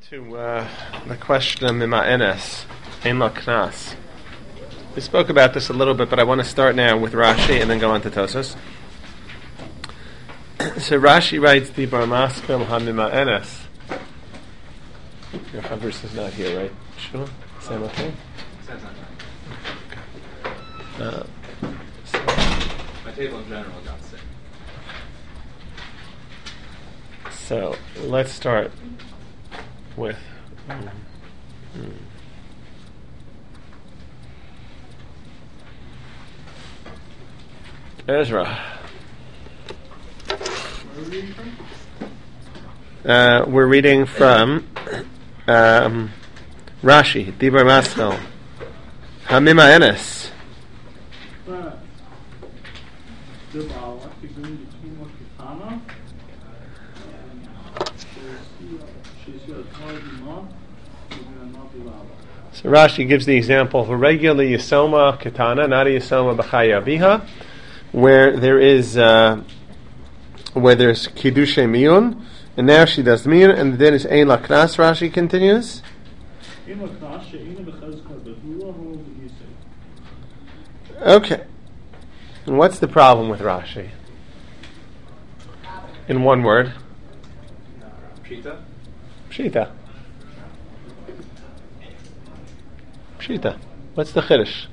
To the question of Mima'enes, Ein La Knas. We spoke about this a little bit, but I want to start now with Rashi and then go on to Tosas. So Rashi writes, the Bar Maskel HaMima'enes. Your Chavers is not here, right? Sure? Sam okay? My table in general got sick. So let's start with Ezra. We're reading from Rashi, Dibar Maschel, HaMima'enes. So Rashi gives the example of a regular Yisoma Katana, not a Yisoma B'chaya Abiha, where there's Kiddushay Miyun, and now she does Miyun, and then it's Ein La Knas. Rashi continues. Okay. And what's the problem with Rashi? In one word. Pshita? Pshita. Pshita. What's the chiddush?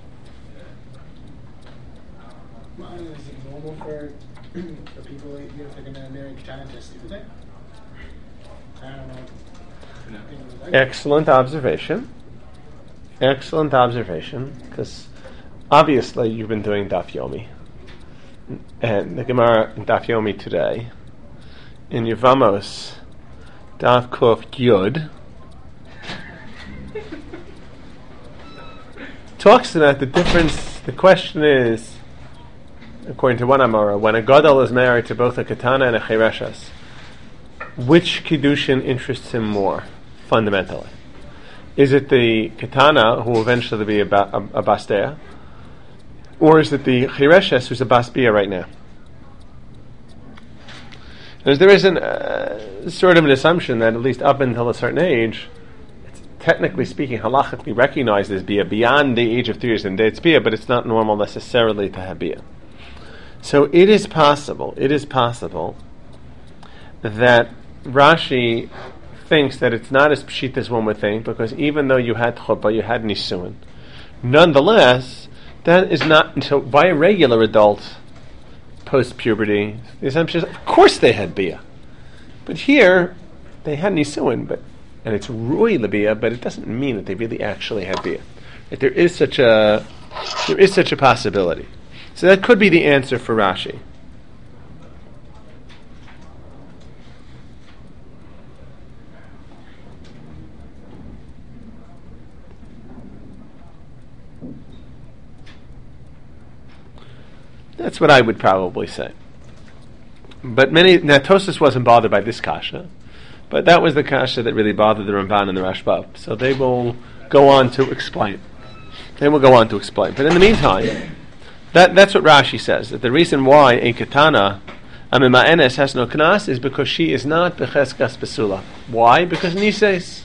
Is it normal for people, if they're going to marry Katana, to sleep with it? I don't know. No. Excellent observation. Excellent observation. Because obviously you've been doing Daf Yomi. And the Gemara in Daf Yomi today, in Yevamos, Daf Kuf Yud, talks about the difference. The question is, according to one Amora, when a Gadol is married to both a Katana and a Chereshes, which Kiddushin interests him more, fundamentally? Is it the Katana, who will eventually be a Bastea, or is it the Chereshes, who's a Basbia right now? Because there is sort of an assumption that at least up until a certain age, technically speaking, halachically recognized as bia beyond the age of 3 years, and it's bia, but it's not normal necessarily to have bia. So it is possible that Rashi thinks that it's not as pshit as one would think, because even though you had chuppah, you had nisuin, nonetheless, that is not until by a regular adult post-puberty. The assumption is, of course they had bia, but here they had nisuin, and it's Rui Labia, but it doesn't mean that they really actually had Bia. There is such a possibility. So that could be the answer for Rashi. That's what I would probably say. But Tosas wasn't bothered by this kasha. But that was the kasha that really bothered the Ramban and the Rashbam. So they will go on to explain. But in the meantime, that's what Rashi says. That the reason why a Katana, Mima'enes, has no knas is because she is not Becheskas Besula. Why? Because Nises.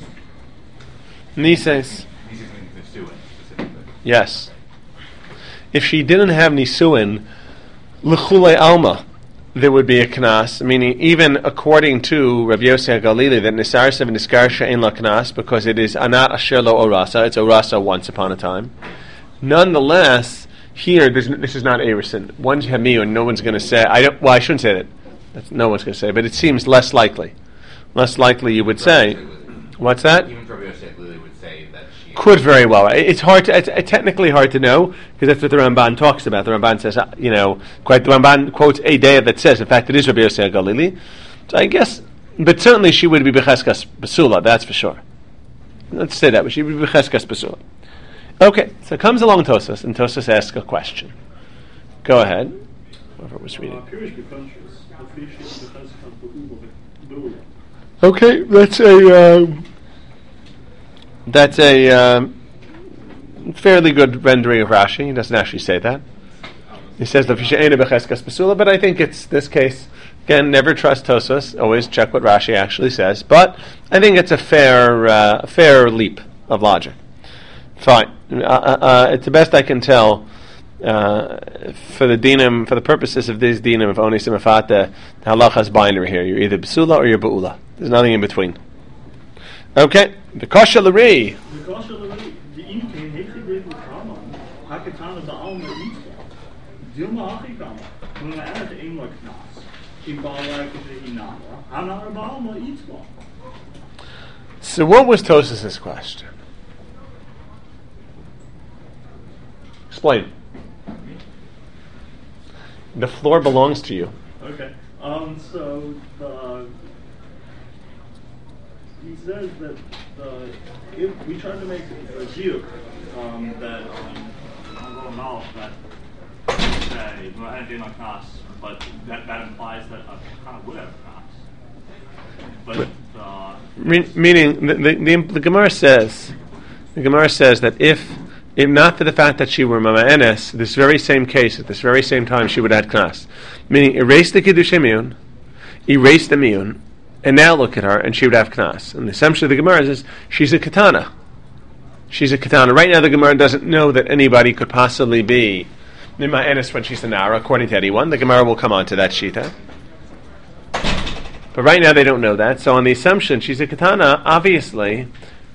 Yes. If she didn't have Nisuin, L'chulei Alma, there would be a knas, meaning even according to Rabbi Yossi HaGalili, that Nisarsev and Niskarsha Ein La Knas, because it is Anat Asher Lo Orasa, it's Orasa once upon a time. Nonetheless, here, this is not Arison. Once you have Miyun, no one's going to say, I shouldn't say that. No one's going to say, but it seems less likely. Less likely you would say. What's that? Even Rabbi Yossi HaGalili would say that she... Could very well. It's technically hard to know, because that's what the Ramban talks about. The Ramban says, the Ramban quotes a day that says, in fact, it is Rabbi Yossi HaGalili. So I guess, but certainly she would be Becheskas Basula, that's for sure. Let's say that, but she would be Becheskas Basula. Okay, so comes along Tosas, and Tosas asks a question. Go ahead. Whoever was reading. Okay, that's a fairly good rendering of Rashi. He doesn't actually say that. He says the Fisha Eina Becheskas Basula, but I think it's this case Again, never trust Tosfos. Always check what Rashi actually says. But I think it's a fair leap of logic. Fine. It's the best I can tell. For the purposes of this dinim of onis and mafata, the halacha is binary here. You're either besula or you're beula. There's nothing in between. Okay. The kasha l'rei. So what was Tosfos' question? Explain. The floor belongs to you. Okay. So he says that if we try to make a view that knowledge that say but that implies that a kind of would have class. But meaning the Gemara says that if not for the fact that she were mama'enes, this very same case, at this very same time, she would add knas. Meaning, erase the kiddush miyun, erase the miyun, and now look at her, and she would have knas. And the assumption of the Gemara is she's a katana. She's a katana. Right now, the Gemara doesn't know that anybody could possibly be mama'enes when she's a nara, according to anyone. The Gemara will come on to that shita. But right now, they don't know that. So on the assumption she's a katana, obviously,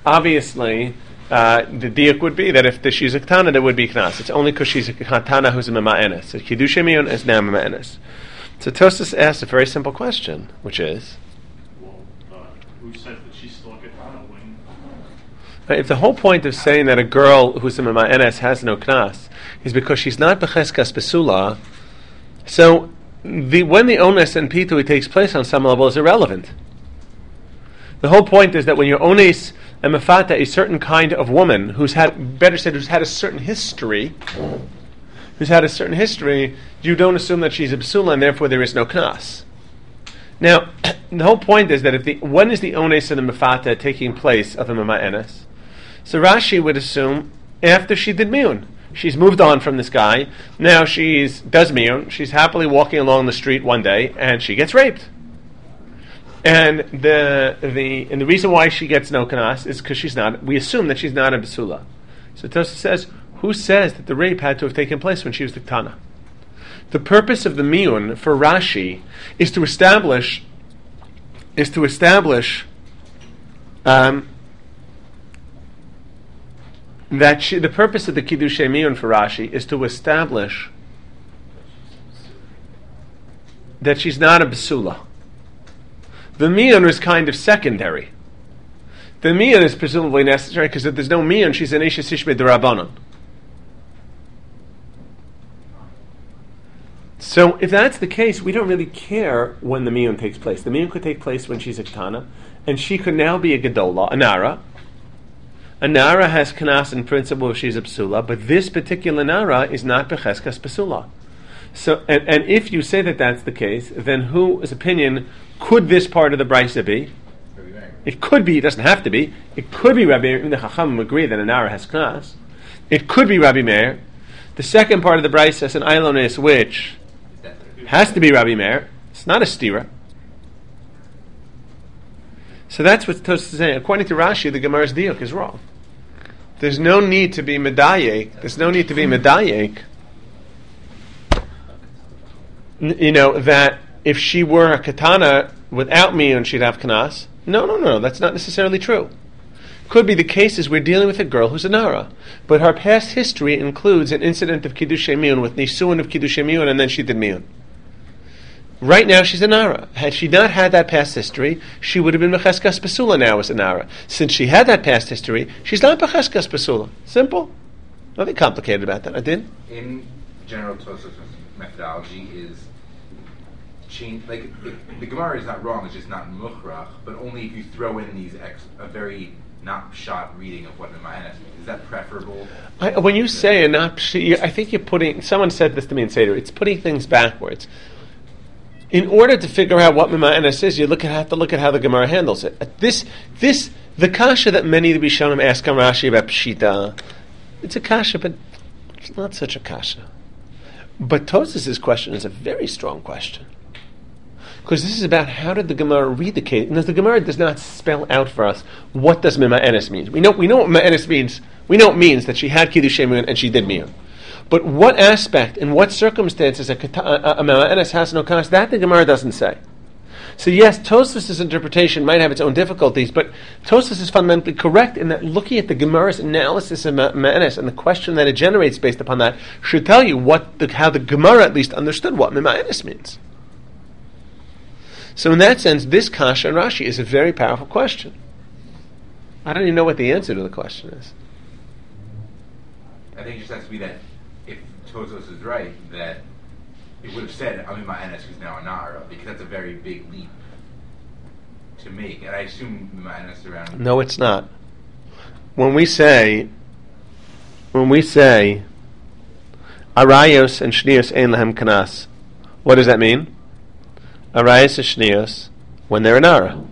the diuk would be that if she's a katana, there would be knas. It's only because she's a katana who's a mama'enes. So kiddush miyun is now mama'enes. So Tosfos asks a very simple question, which is, who says that she's still a katana when? If the whole point of saying that a girl who's a mama'enes has no knas is because she's not becheskas besula, so when the onus and pitui takes place on some level is irrelevant. The whole point is that when you're ones and mafata a certain kind of woman who's had a certain history, you don't assume that she's a besula and therefore there is no knas. Now, the whole point is that when is the ones and the mafata taking place of the mama'enes? So Rashi would assume after she did miyun. She's moved on from this guy. Now she does miyun. She's happily walking along the street one day and she gets raped. And the reason why she gets no kanas is because we assume that she's not a besula. So Tosfos says, who says that the rape had to have taken place when she was the Tana? The purpose of the miyun for Rashi is to establish the purpose of the kiddush miyun for Rashi is to establish that she's not a besula. The miyun is kind of secondary. The miyun is presumably necessary because if there's no miyun, she's an isha sishme d'Rabbanan. So if that's the case, we don't really care when the miyun takes place. The miyun could take place when she's a katana, and she could now be a gedola, a nara. A nara has kanas in principle if she's a psula, but this particular nara is not becheskas psula. So, and if you say that that's the case, then whose opinion could this part of the brisa be? It could be. It doesn't have to be. It could be Rabbi Meir. The Chachamim agree that a nara has kanas. It could be Rabbi Meir. The second part of the brisa is an ailonis, which has to be Rabbi Meir. It's not a stira. So that's what Tosfos is saying. According to Rashi, the Gemara's diuk is wrong. There's no need to be medayek. That if she were a katana without miyun, she'd have kanas. No. That's not necessarily true. Could be the cases we're dealing with a girl who's a nara, but her past history includes an incident of kiddush miyun with nisuin of kiddush miyun, and then she did miyun. Right now she's a nara. Had she not had that past history, she would have been becheskas pesula now as a nara. Since she had that past history, she's not becheskas pesula. Simple. Nothing complicated about that. I did. In general, Tosfos' methodology is the Gemara is not wrong. It's just not mukhrach, but only if you throw in these a very not shot reading of what Ma'anas means. Is that preferable? When you say a not, I think you're putting. Someone said this to me in Seder. It's putting things backwards. In order to figure out what Ma'anas is, you have to look at how the Gemara handles it. The kasha that many of the Rishonim ask on Rashi about Pshita, it's a kasha, but it's not such a kasha. But Tosfos' question is a very strong question. Because this is about how did the Gemara read the case. And the Gemara does not spell out for us what does Mima'enes mean. We know what Mima'enes means. We know it means that she had Kiddushei Miyun and she did Miyun. But what aspect, in what circumstances a Mima'enes has no Kanas, that the Gemara doesn't say. So yes, Tosfos' interpretation might have its own difficulties, but Tosfos is fundamentally correct in that looking at the Gemara's analysis of Mima'enes and the question that it generates based upon that should tell you how the Gemara at least understood what Mima'enes means. So in that sense, this Kasha and Rashi is a very powerful question. I don't even know what the answer to the question is. I think it just has to be that if Tosfos is right, that it would have said Mima'enes who's now a Nara, because that's a very big leap to make. And I assume Mima'enes around... No, it's not. When we say Arayos and Shnios Ein Lahem Kanas, what does that mean? Arayos and Shnios when they're a Nara.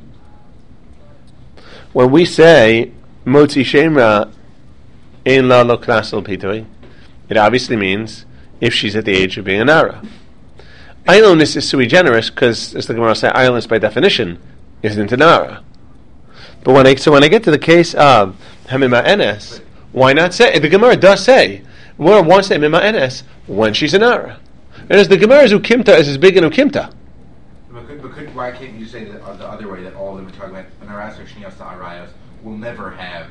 When we say Motzi Shemra Ein La Lo Kanas Al Pitoi, it obviously means if she's at the age of being a Nara. Eilonis is sui generis because, as the Gemara says, Eilonis by definition isn't a Nara. But when I get to the case of Mima'enes, why not say? The Gemara does say, well, wants to say Mima'enes when she's a Nara. And as the Gemara's Ukimta is as big in Ukimta. But why can't you say that the other way, that all of them are talking about Naras or Shnios to Arayos will never have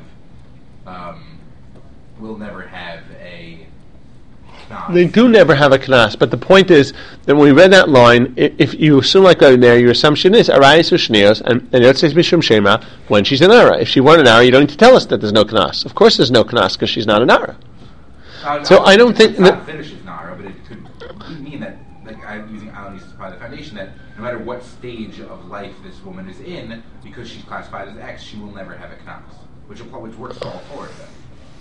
a... They do never have a Knas, but the point is that when we read that line, if you assume like there, your assumption is Arayos Ushnios, and it says Mishum Shema when she's an Ara. If she weren't an Ara, you don't need to tell us that there's no Knas. Of course there's no Knas because she's not an Ara. So I don't think... It's not finished as Nara, but it could mean that, like I'm using Alanis as part of the foundation, that no matter what stage of life this woman is in, because she's classified as X, she will never have a Knas, which works for all four of them.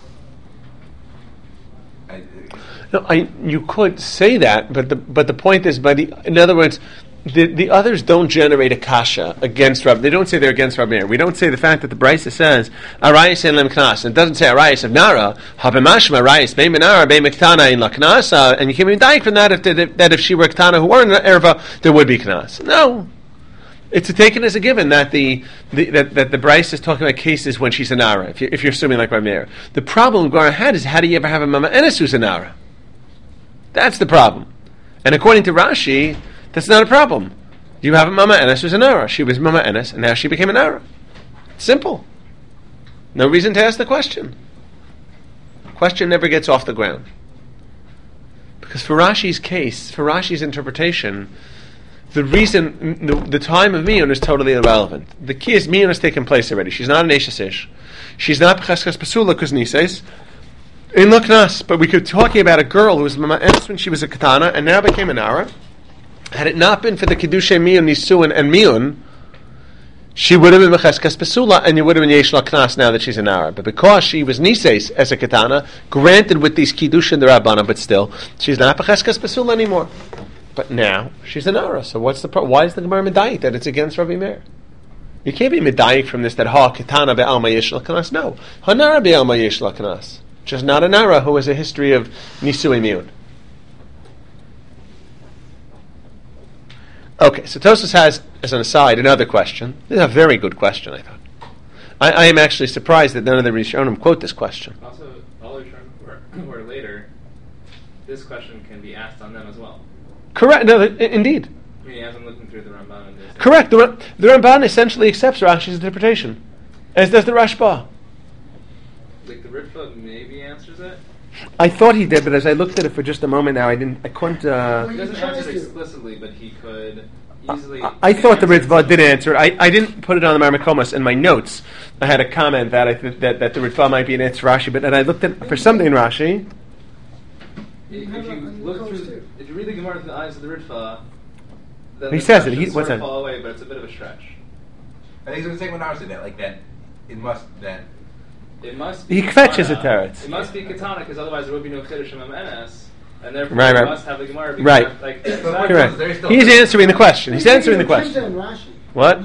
You could say that, but the point is, in other words, the others don't generate a kasha against Rabbi. They don't say they're against Rabbi Meir. We don't say the fact that the Brisa says Arayis en lem knas, and it doesn't say Arayis of Nara. Habemashma Arayis beim Nara beim Ktana in la knas, and you can be dying from that if she were Ktana who were in Erva, there would be knas. No. It's taken as a given that the Bryce is talking about cases when she's a Nara, if you're assuming like Rabbi Meir. The problem Gemara had is, how do you ever have a Mima'enes who's a Nara? That's the problem. And according to Rashi, that's not a problem. You have a Mima'enes who's a Nara. She was Mima'enes, and now she became a Nara. Simple. No reason to ask the question. The question never gets off the ground. Because for Rashi's case, for Rashi's interpretation, the reason, the time of Miyun is totally irrelevant. The key is Miyun has taken place already. She's not an Eishes Ish. She's not P'cheskas Pasula because Nises. In Laknas, but we could be talking about a girl who was Mima'enes when she was a Katana and now became a Nara. Had it not been for the Kiddushei Miyun, Nisuin, and Miyun, she would have been P'cheskas Pasula and you would have been Yesh Laknas now that she's a Nara. But because she was Nises as a Katana, granted with these Kiddush and the Rabbana, but still, she's not P'cheskas Pasula anymore. But now she's an Nara. So what's the why is the Gemara medayik that it's against Rabbi Meir? You can't be medayik from this that Katana be'alma yesh l'kanas. No, Nara be'alma yesh l'kanas. Just not a Nara who has a history of nisui miyun. Okay, so Tosfos has, as an aside, another question. This is a very good question, I thought. I am actually surprised that none of the Rishonim quote this question. Also, all the Rishonim or later, this question can be asked on them as well. Correct. No, indeed. I mean, as I'm looking through the Ramban. Correct. The Ramban essentially accepts Rashi's interpretation, as does the Rashba. Like the Ritva maybe answers it. I thought he did, but as I looked at it for just a moment now, I couldn't. He doesn't answer it explicitly, but he could easily. I thought the Ritva did answer it. I didn't put it on the Marmakomas in my notes. I had a comment that that the Ritva might be an answer Rashi, but then I looked at for something in Rashi. If you read the Gemara through the eyes of the Ritva, then he says it. What's that? Fall away, but it's a bit of a stretch. I think it's the same when I was in that, like that. It must he fetches a teretz. It must be katana because otherwise there would be no chiddush in Mima'enes, and therefore right. must have the Gemara. Be Right. Correct. He's answering the question. He's answering the question. What?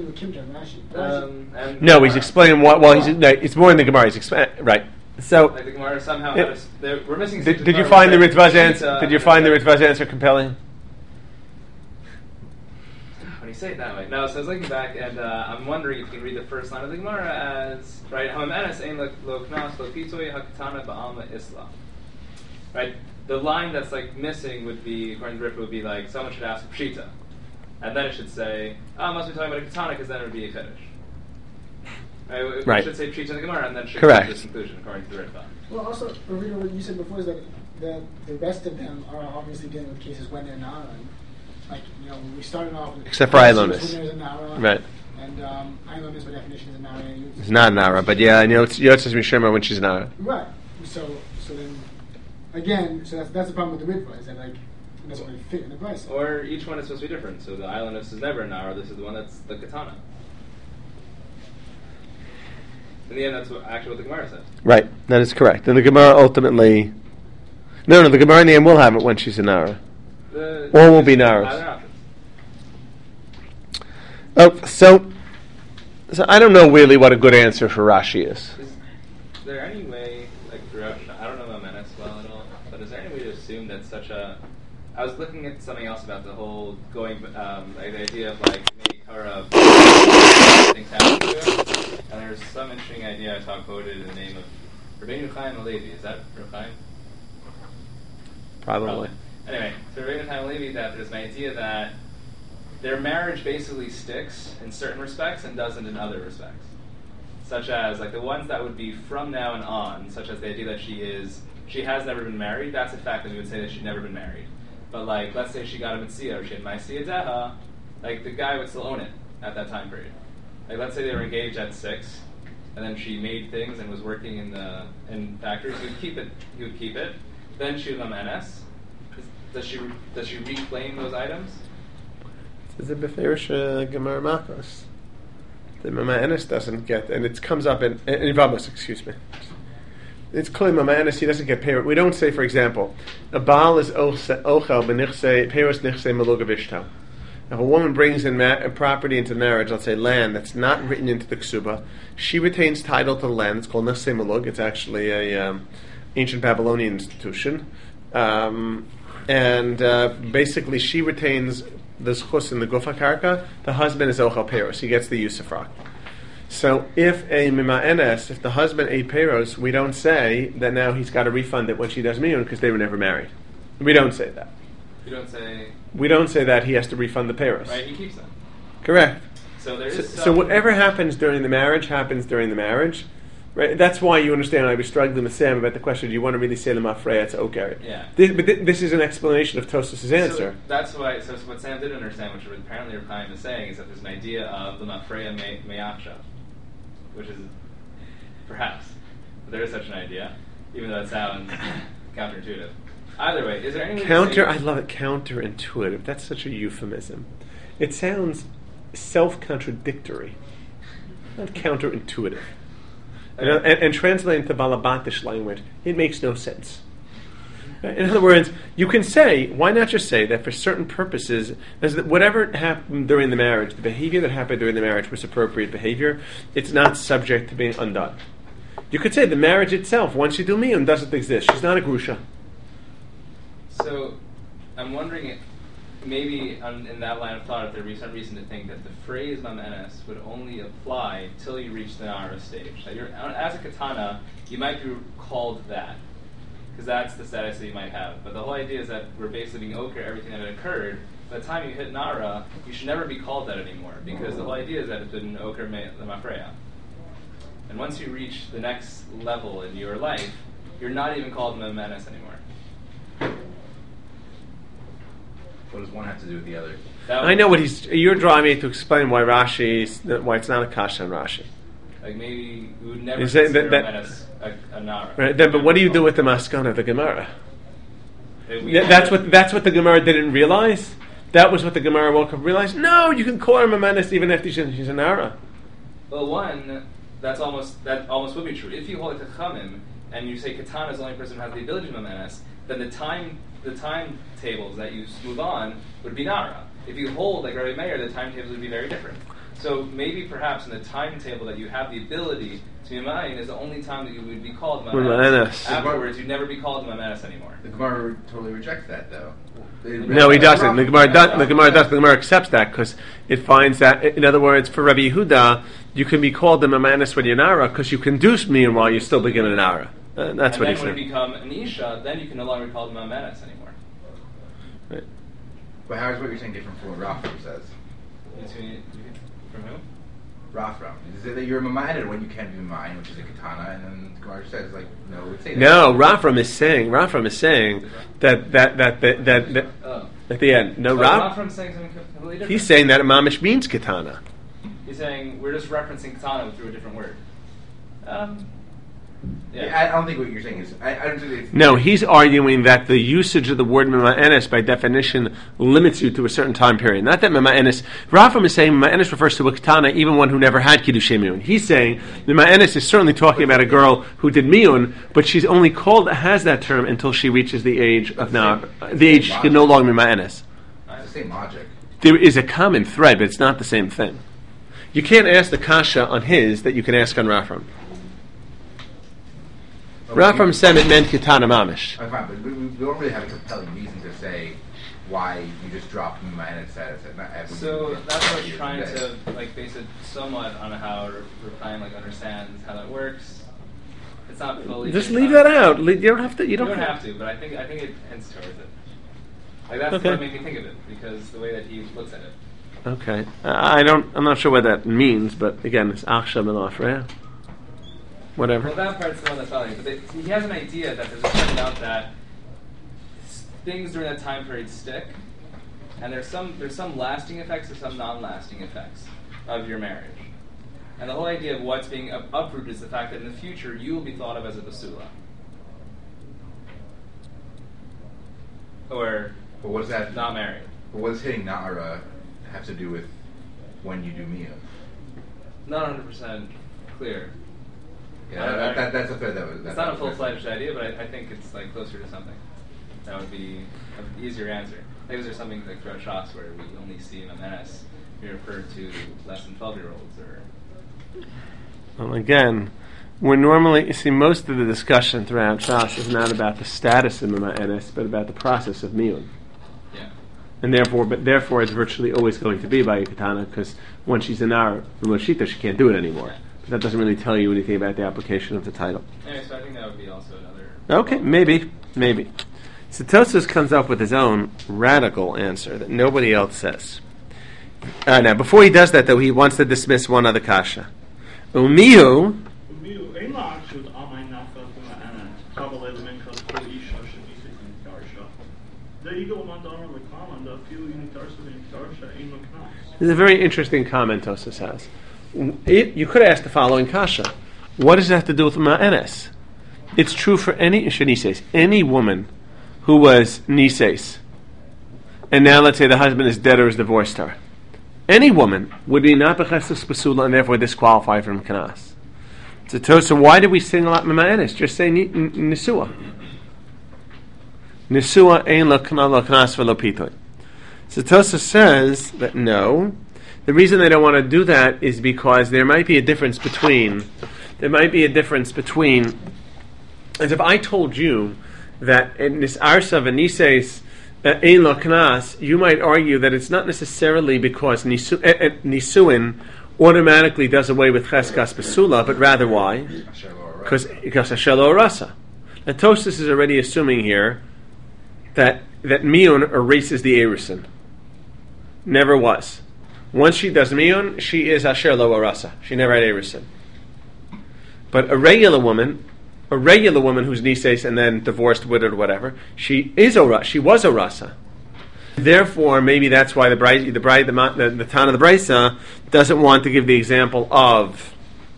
No, he's explaining what. Well, it's more in the Gemara. He's right. So, like the Gemara somehow we're missing. Did you find the Ritva's answer? Did you find the Ritva's answer compelling? when you say it that way. No, so I was looking back, and I'm wondering if you can read the first line of the Gemara as, right, Hamamenes ein lo knas lo pitoi hakatana ba'alma isla. Right? The line that's like missing would be, according to Rippa, would be like, someone should ask Pshita. And then it should say, must be talking about a katana, because then it would be a Kiddush. Right. It should say Pshita in the Gemara, and then should come to this conclusion, according to the Rippa. Well, also, Rita, what you said before is that the rest of them are obviously dealing with cases when they're not. Like, when we started off with... Except for Ailonis. When there's a Nara. Right. And Ailonis, by definition, is a Nara. It's not Nara, but yeah, Yotzes Mishema when she's Nara. Right. So then, again, so that's the problem with the Ritva, is that, like, it doesn't really fit in the price. Or each one is supposed to be different. So the Ailonis is never a Nara, this is the one that's the katana. In the end, that's actually what the Gemara says. Right, that is correct. And the Gemara ultimately... No, the Gemara in the end will have it when she's a Nara. Or will be Naras. So I don't know really what a good answer for Rashi is. Is there any way, like throughout, I don't know Menes well at all, but is there any way to assume that such a... I was looking at something else about the whole going, like the idea of like Meikara things happen to it, and there's some interesting idea I saw quoted in the name of Rabbeinu Chaim Halevi. Is that Rabbeinu Chaim? Probably. Anyway, so Rabbeinu Chaim Halevi, that there's an idea that their marriage basically sticks in certain respects and doesn't in other respects. Such as, like the ones that would be from now and on, such as the idea that she has never been married, that's a fact that we would say that she'd never been married. But like, let's say she got a mitzvah or she had ma'asiyah deha, like the guy would still own it at that time period. Like let's say they were engaged at 6, and then she made things and was working in factories. He would keep it. Then she would Menes. Does she reclaim those items? Is it beferish Gemara Makos? The Menes doesn't get, and it comes up in Vamos. Excuse me. It's clear Menes, he doesn't get paid. We don't say, for example, a Baal is ochel b'nichsei peros nichsei melugavishto. If a woman brings in property into marriage, let's say land that's not written into the ksuba, she retains title to the land. It's called nichsei melug. It's actually a ancient Babylonian institution, and basically she retains the zchus in the gufa karka. The husband is ochel peros. He gets the yusufrak. So if a mima'enes, if the husband ate peros, we don't say that now he's got to refund it when she does miyun because they were never married. We don't say that. You don't say... We don't say that he has to refund the peros. Right, he keeps them. Correct. So there is so whatever happens during the marriage happens during the marriage. Right? That's why you understand I was struggling with Sam about the question, do you want to really say the mafreya to Oker? Yeah. This is an explanation of Tosfos' answer. So that's why, so what Sam didn't understand, which apparently Reb Chaim is saying, is that there's an idea of the mafreya me'acha, which is perhaps, but there is such an idea, even though it sounds counterintuitive. Either way, is there any way to say... I love it, counterintuitive. That's such a euphemism. It sounds self-contradictory, not counterintuitive. And translating to Balabatish language, it makes no sense. In other words, you can say, why not just say that for certain purposes, whatever happened during the marriage, the behavior that happened during the marriage was appropriate behavior, it's not subject to being undone. You could say the marriage itself, once you do miyun, doesn't exist. She's not a grusha. So, I'm wondering, maybe in that line of thought, if there would be some reason to think that the phrase mamenes would only apply till you reach the nara stage. That as a katana, you might be called that, because that's the status that you might have. But the whole idea is that we're basically being okra everything that had occurred. By the time you hit nara, you should never be called that anymore, because the whole idea is that it's been okra the mafreya. And once you reach the next level in your life, you're not even called mamenes anymore. What does one have to do with the other? I know what you're driving to explain why why it's not a kasha on Rashi. Like maybe we would never consider mamenes a nara. Right, but what do you do with the maskana of the Gemara? That's what the Gemara didn't realize. That was what the Gemara woke up and realized. No, you can call her mamenes even after she's a nara. Well, one, that almost would be true. If you hold it to Chamim and you say katana is the only person who has the ability to mamenes, then the timetables that you move on would be nara. If you hold like Rabbi Meir, the timetables would be very different. So maybe perhaps in the timetable that you have the ability to be ma'ayin is the only time that you would be called ma'ayin. Afterwards, you'd never be called ma'ayin anymore. The Gemara totally rejects that, though. No, he doesn't. The Gemara does. The Gemara accepts that because it finds that, in other words, for Rabbi Yehuda, you can be called the ma'anis when you're nara because you can do smiyan while you're still beginning nara. That's what he said. And then when you become an isha, then you can no longer be called ma'anis anymore. Right. But how is what you're saying different from what Rafram says? From who? Rafram. Is it that you're ma'ayin when you can be ma'ayin, which is a katana, and then the Gemara says like, no, it would say that. No, Rafram is saying that at the end. No, Rafram's saying something completely different. He's saying that mamish means katana. He's saying we're just referencing katana through a different word. Yeah, I don't think what you're saying is. I don't think it's. No, he's arguing that the usage of the word mima'enes by definition limits you to a certain time period. Not that mima'enes. Rafram is saying mima'enes refers to a katana, even one who never had kiddushei miyun. He's saying mima'enes is certainly talking about a girl who did miyun, but she's only has that term until she reaches the age of she can no longer mima'enes. It's the same logic. There is a common thread, but it's not the same thing. You can't ask the kasha on his that you can ask on Rafram. Rafram said it meant katana mamish. Fine, but we don't really have a compelling reason to say why you just dropped ma'ayin status. So that's what I was trying to base it somewhat on how Rephaim understands how that works. It's not fully. Just leave that out. You don't have to. You don't have to, but I think it tends towards it. That's okay. what made me think of it because the way that he looks at it. Okay, I'm not sure what that means, but again, it's achshav melafreya. Whatever. Well, that part's the one that's following. But he has an idea that there's a certain amount that things during that time period stick, and there's some lasting effects, there's some non-lasting effects of your marriage. And the whole idea of what's being uprooted is the fact that in the future you will be thought of as a basula. Or but what's that? Not married. But what does hitting na'ara have to do with when you do miyah? Not 100% clear. Yeah, that's a fair. It's not a full-fledged idea, but I think it's closer to something. That would be an easier answer. Is there something throughout Shas where we only see ma'anis be referred to less than 12-year-olds or? Well, again, we're normally most of the discussion throughout Shas is not about the status of ma'anis, but about the process of miyun. Yeah. And therefore, it's virtually always going to be by a katana because once she's in our Moshita, she can't do it anymore. That doesn't really tell you anything about the application of the title. Anyway, so I think that would be also another... Okay, maybe. So Tosfos comes up with his own radical answer that nobody else says. Now, before he does that, though, he wants to dismiss one other kasha. Umiyu... This is a very interesting comment Tosfos has. You could ask the following kasha: what does it have to do with ma'anes? It's true for any woman who was nises, and now let's say the husband is dead or has divorced her. Any woman would be not b'chesed basula and therefore disqualified from kanas. So why did we single out ma'anes? Just say nisua. Nisua ein lo kanas v'lo pitoy. So Tosfos says that no. The reason they don't want to do that is because there might be a difference between, as if I told you that in this arsa v'nises ein lo knas, you might argue that it's not necessarily because nisuin automatically does away with cheskas basula, but rather why? Because asher lo rasa. Now Tosfos is already assuming here that miyun erases the erusin. Never was. Once she does miyun, she is asher lo arasa. She never had erusin. But a regular woman who's nises and then divorced, widowed, whatever, she was arasa. Therefore, maybe that's why the Tana of the Brisa doesn't want to give the example of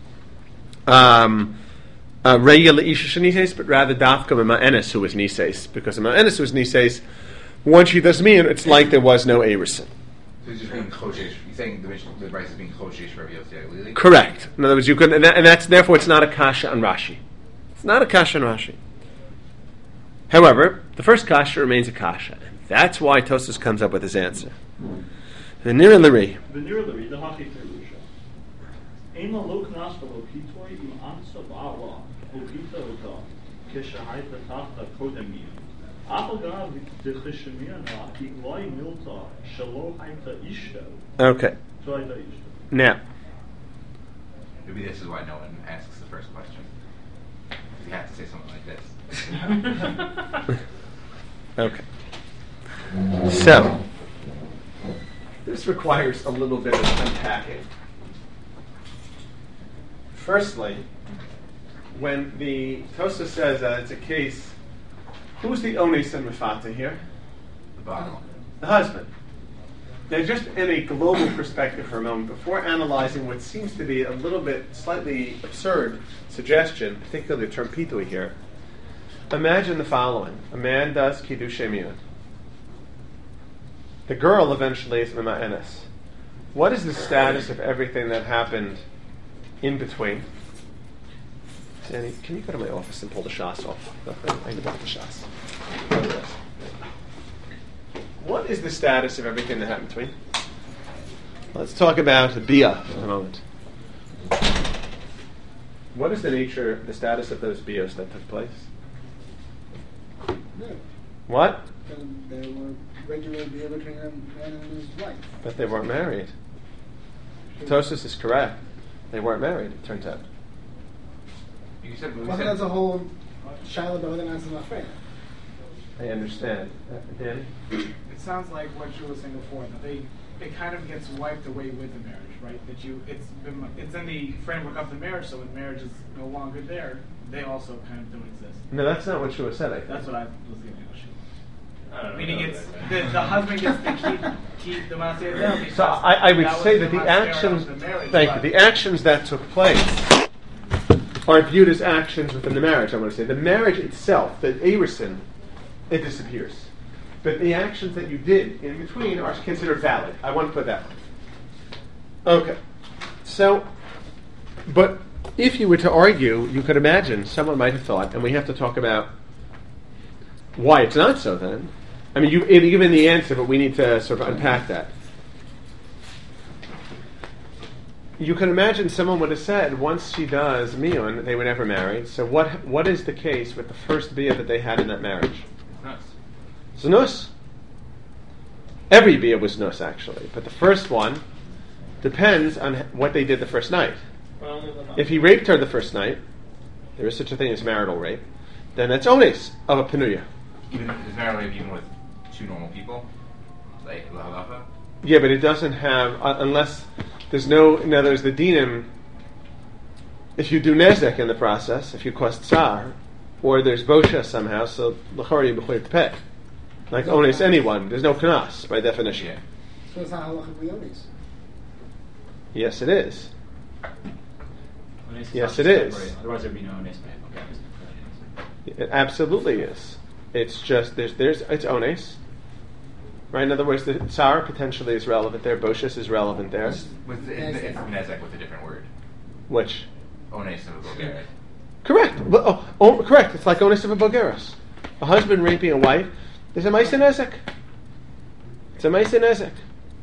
a regular isha nises, but rather dafka ma'anis who was nises, because a ma'anis who was nises, once she does miyun, it's like there was no erusin. So it's just being choshesh. You're saying the Bryce is being choshesh for Rabbi Yossi Aglili? Correct. In other words, you could, and that's therefore it's not a kasha on Rashi. It's not a kasha on Rashi. However, the first kasha remains a kasha. That's why Tosfos comes up with his answer. The nira l'ri. The nira l'ri, the hachi perusha. אין לו קנס ולא פיתוי אם אנסה בעלה ופיתה אותה כשהייתה תחת קודם מיון. אף אגב דחשמינה היא לא מילתה שלא הייתה אשתו. Okay. שלא הייתה אשתו. Now, Maybe this is why no one asks the first question. Because you have to say something like this. okay. So, this requires a little bit of unpacking. Firstly, when the Tosa says that it's a case, who's the ones and mefata here? The bottom. The husband. Now, just in a global perspective for a moment, before analyzing what seems to be a little bit slightly absurd suggestion, particularly the term pitui here, imagine the following. A man does kiddush miyun. The girl eventually is mema'enes. What is the status of everything that happened in between? Danny, can you go to my office and pull the shas off? I need to the shas. What is the status of everything that happened between? Let's talk about the bia for a moment. What is the nature, the status of those bios that took place? No. What? They were regular bia between a man and his wife. But they weren't married. Tosis is correct. They weren't married, it turns out. You said, Well, that's a whole shiloh about whether or not it's not fair. I understand. Danny? It sounds like what you were saying before, that it kind of gets wiped away with the marriage, right? That it's in the framework of the marriage, so when marriage is no longer there, they also kind of don't exist. No, that's not what Shua said, I think. That's what I was getting at. I don't know. Meaning it's the husband gets to keep the Maaseh down. So I would say that the actions, the actions that took place are viewed as actions within the marriage, I want to say. The marriage itself, the Erusin, it disappears. But the actions that you did in between are considered valid. I want to put that one. Okay. So, but if you were to argue, you could imagine someone might have thought, and we have to talk about why it's not so then. I mean, you've given the answer, but we need to sort of unpack that. You can imagine someone would have said, once she does miyun, they were never married. So what is the case with the first bia that they had in that marriage? It's nus. Every bia was nus, actually. But the first one depends on what they did the first night. If he raped her the first night, there is such a thing as marital rape, then that's ones of a penuya. Even is marital rape even with two normal people? Like la halacha? Yeah, but it doesn't have, unless there's no, in other words, the dinim, if you do nezek in the process, if you cause tsar, or there's bosha somehow, so l'chor you b'choyev to pay. Like ones anyone, there's no knas by definition. Yeah. So it's not halachically ones. Yes, it is. Ones Yes, not it is. separate. Otherwise, there'd be no ones. It absolutely is. It's just, it's ones. Right? In other words, the tsar potentially is relevant there, boshas is relevant there. It's nezek with a different word. Which? Ones of a Bulgarian. Correct. Well, correct. It's like ones of a Bulgaris. A husband raping a wife, there's a ma'aseh nezek. It's a ma'aseh nezek.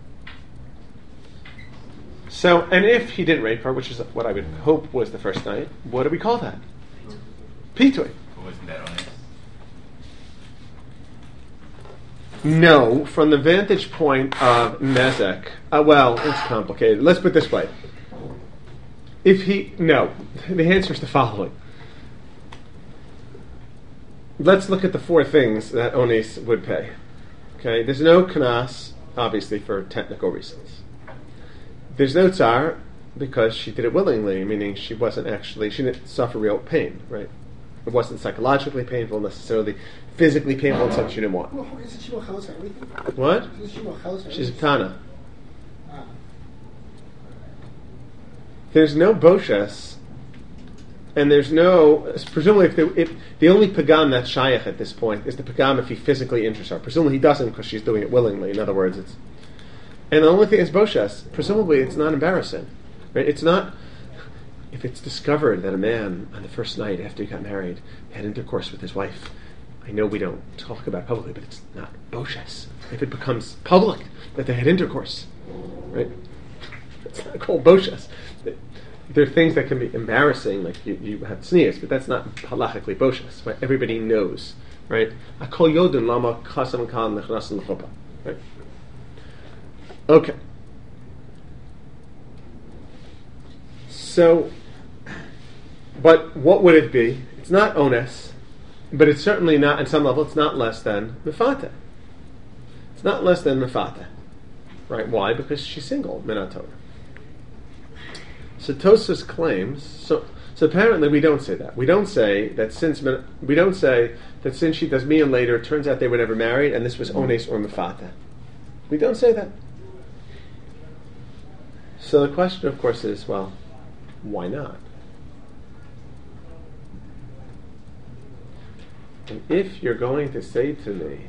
So, and if he didn't rape her, which is what I would hope was the first night, what do we call that? Pitui. Wasn't that ones? No, from the vantage point of nezek. Well, it's complicated. Let's put it this way. No, the answer is the following. Let's look at the four things that ones would pay. Okay, there's no knas, obviously, for technical reasons. There's no tsar, because she did it willingly, meaning she didn't suffer real pain, right? It wasn't psychologically painful, necessarily physically painful, and something she didn't want. Well, isn't she mocheles everything? What? Isn't she mocheles everything? She's a tana. Ah. There's no boshas, and there's no, presumably if the only pagam that's shayach at this point is the pagam if he physically injures her. Presumably he doesn't because she's doing it willingly. In other words, and the only thing is boshas. Presumably it's not embarrassing. Right? It's not, if it's discovered that a man on the first night after he got married had intercourse with his wife, I know we don't talk about it publicly, but it's not boshas. If it becomes public that they had intercourse, right? It's not called boshas. there are things that can be embarrassing, like you have tznius, but that's not halachically boshas. Right? Everybody knows, right? Akol yodun lama chasam kan nechnasen l'chuppah. Right? Okay. So, but what would it be? It's not ones, but it's certainly not, at some level, it's not less than mefata. It's not less than mefata. Right? Why? Because she's single, minat Torah. So Tosfos claims, so apparently we don't say that. We don't say that since she does mian later, it turns out they were never married, and this was ones or mefata. We don't say that. So the question, of course, is, well, why not? And if you're going to say to me,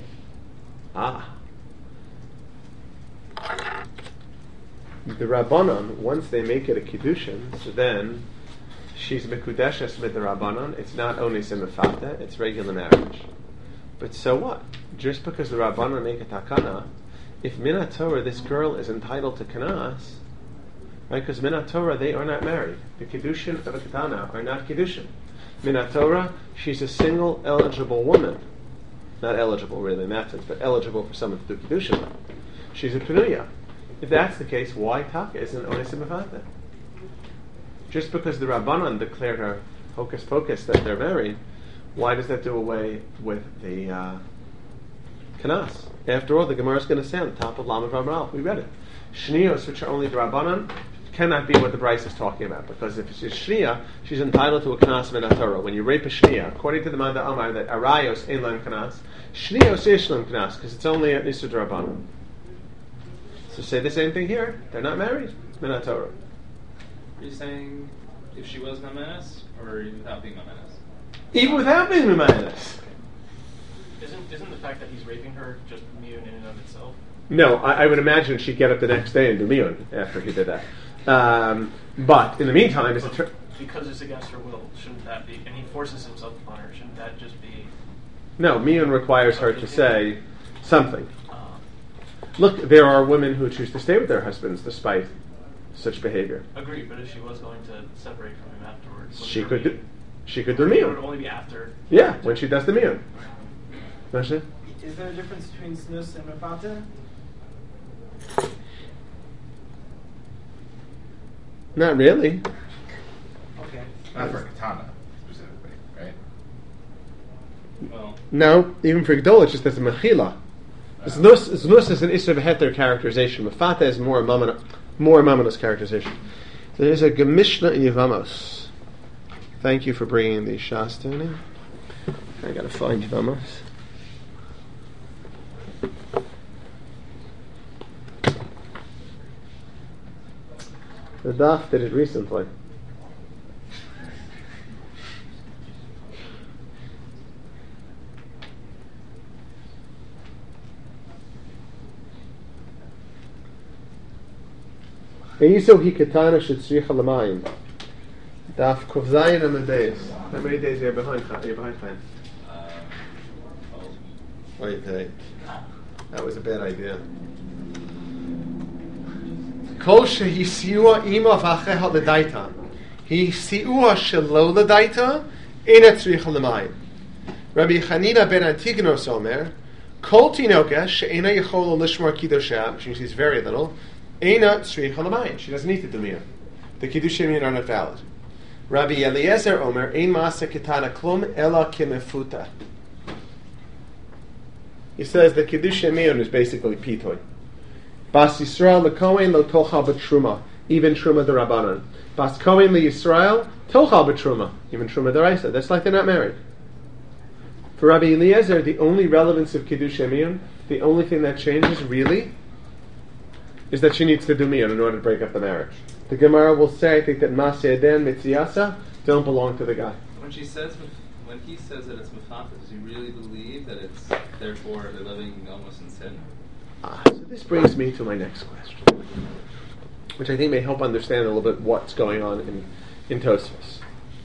the Rabbanon, once they make it a Kiddushin, so then she's Mekudeshes with the Rabbanon, it's not ones and mefata, it's regular marriage. But so what? Just because the Rabbanon make a takana, if minat Torah, this girl is entitled to kanas, right? Because minat Torah, they are not married. The Kiddushin of a katana are not Kiddushin. Minat Torah, she's a single eligible woman. Not eligible really in that sense, but eligible for someone to do Kiddushin. She's a Penuya. If that's the case, why Taka isn't ones and mefata? Just because the Rabbanon declared her hocus pocus that they're married, why does that do away with the kanas? After all, the Gemara is going to say on the top of Lamed Vav, we read it. Shniyos, which are only the Rabbanon, cannot be what the Bryce is talking about, because if she's Shniya, she's entitled to a kanas minat Torah. When you rape a Shniya, according to the Manda Amar, that Arayos ein lem kanas, Shniyos ish lem kanas, because it's only an Isur Rabbanon. So say the same thing here. They're not married. It's minat Torah. Are you saying if she was Mamanis, or even without being Mamanis? Even without being Mamanis. Isn't the fact that he's raping her just miyun in and of itself? No, I would imagine she'd get up the next day and do miyun after he did that. But in the meantime, because it's against her will, shouldn't that be? And he forces himself upon her. Shouldn't that just be? No, miyun requires her to say something. Look, there are women who choose to stay with their husbands despite such behavior. Agreed, but if she was going to separate from him afterwards, She could do It miyun. would only be after. Yeah, when she does the miyun. Moshe? Is there a difference between snus and mefata? Not really. Okay. Not for katana specifically, right? Well, No, even for Gdola, it's just as a mechila. Znus is an Isser V'Heter characterization. Mefata is more Mamonos characterization. There is a Gemishna in Yevamos. Thank you for bringing the Shas to me. I gotta find Yevamos. The Daf did it recently. Eiso hi katana shetzricha l'mayim. Daf Kuf Zayin Amadeus. How many days are you behind? You're behind time. Wait. That was a bad idea. Kol shehi siua ima v'acheha l'daita. Hi siua shelo l'daita ena tzricha l'mayim. Rabbi Chanina ben Antigonos Omer, Kol tinoka she'ena yechola lishmar kiddusha, which means she's very little, ena tzricha l'mayim. She doesn't need to do miyah. The kiddushim are not valid. Rabbi Eliezer Omer, ein masa ketana klum ela kimefuta. He says that kiddushim is basically pitoy. Bas Yisrael lekohen lo tochal b'truma, even truma d'Rabbanan. Bas kohen leYisrael tochal b'truma, even truma d'Oraisa. That's like they're not married. For Rabbi Eliezer, the only relevance of kiddush miyun, the only thing that changes really, is that she needs to do miyun in order to break up the marriage. The Gemara will say, I think, that Masya Den Mitziyasa don't belong to the guy. when he says that it's mefata, does he really believe that it's therefore they're living almost in sin? So this brings me to my next question, which I think may help understand a little bit what's going on in Tosfos.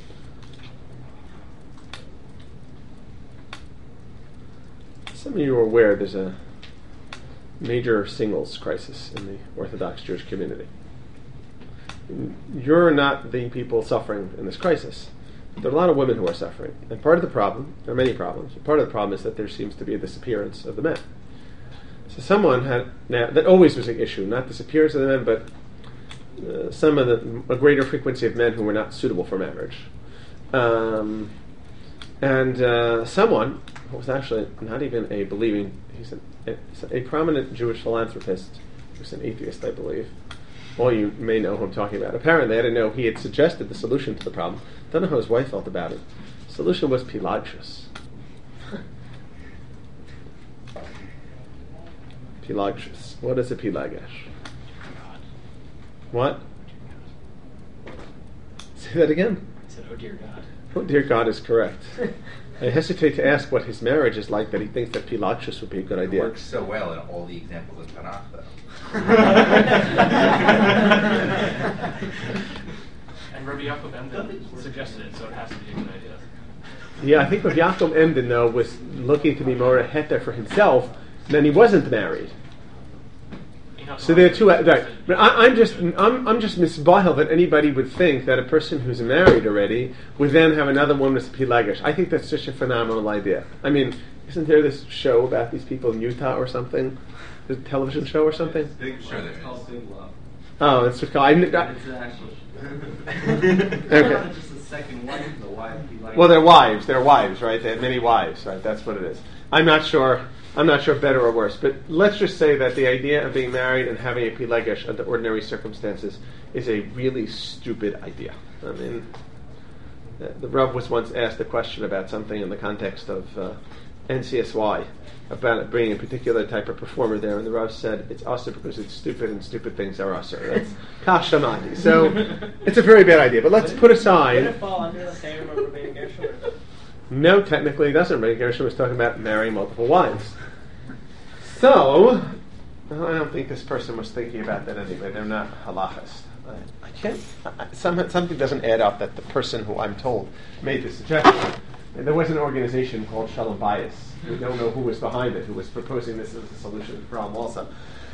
Some of you are aware there's a major singles crisis in the Orthodox Jewish community. you're not the people suffering in this crisis. There are a lot of women who are suffering. And part of the problem, there are many problems, but part of the problem is that there seems to be a disappearance of the men. So someone had, now that always was an issue, not disappearance of the men, but a greater frequency of men who were not suitable for marriage. Someone who was actually not even a believing, he's a prominent Jewish philanthropist, who's an atheist, I believe. All you may know who I'm talking about. Apparently, I didn't know he had suggested the solution to the problem. Don't know how his wife felt about it. The solution was Pelagius. Pelagius. What is a Pelagish? What? Say that again. He said, "Oh dear God." Oh dear God is correct. I hesitate to ask what his marriage is like that he thinks that Pelagius would be a good It idea. works so well in all the examples of Tanakh, though. And Rabbi Yaakov Emden suggested it, so it has to be a good idea. Yeah, I think Rabbi Yaakov Emden, though, was looking to be more a heter for himself, then he wasn't married. So there are two. Right. But I'm just misbahil that anybody would think that a person who's married already would then have another woman as a Pelagish. I think that's such a phenomenal idea. I mean, isn't there this show about these people in Utah or something? The television show or something? Sure there is. Big Love. Oh, it's called. It's actually. Okay. Just the second wife, the wife. Well, they're wives. They're wives, right? They have many wives, right? That's what it is. I'm not sure better or worse, but let's just say that the idea of being married and having a Pelagish under ordinary circumstances is a really stupid idea. I mean, the Rav was once asked a question about something in the context of NCSY, about bringing a particular type of performer there, and the Rav said, it's usher because it's stupid and stupid things are usher. That's kashamati. So, it's a very bad idea, but let's put aside... Would it fall under the same of Rabbi Gershom? No, technically it doesn't. Rabbi Gershom was talking about marrying multiple wives. So, I don't think this person was thinking about that anyway. They're not halachist. I can't... something doesn't add up that the person who I'm told made this suggestion. And there was an organization called Shalom Bayis. We don't know who was behind it, who was proposing this as a solution to the problem also.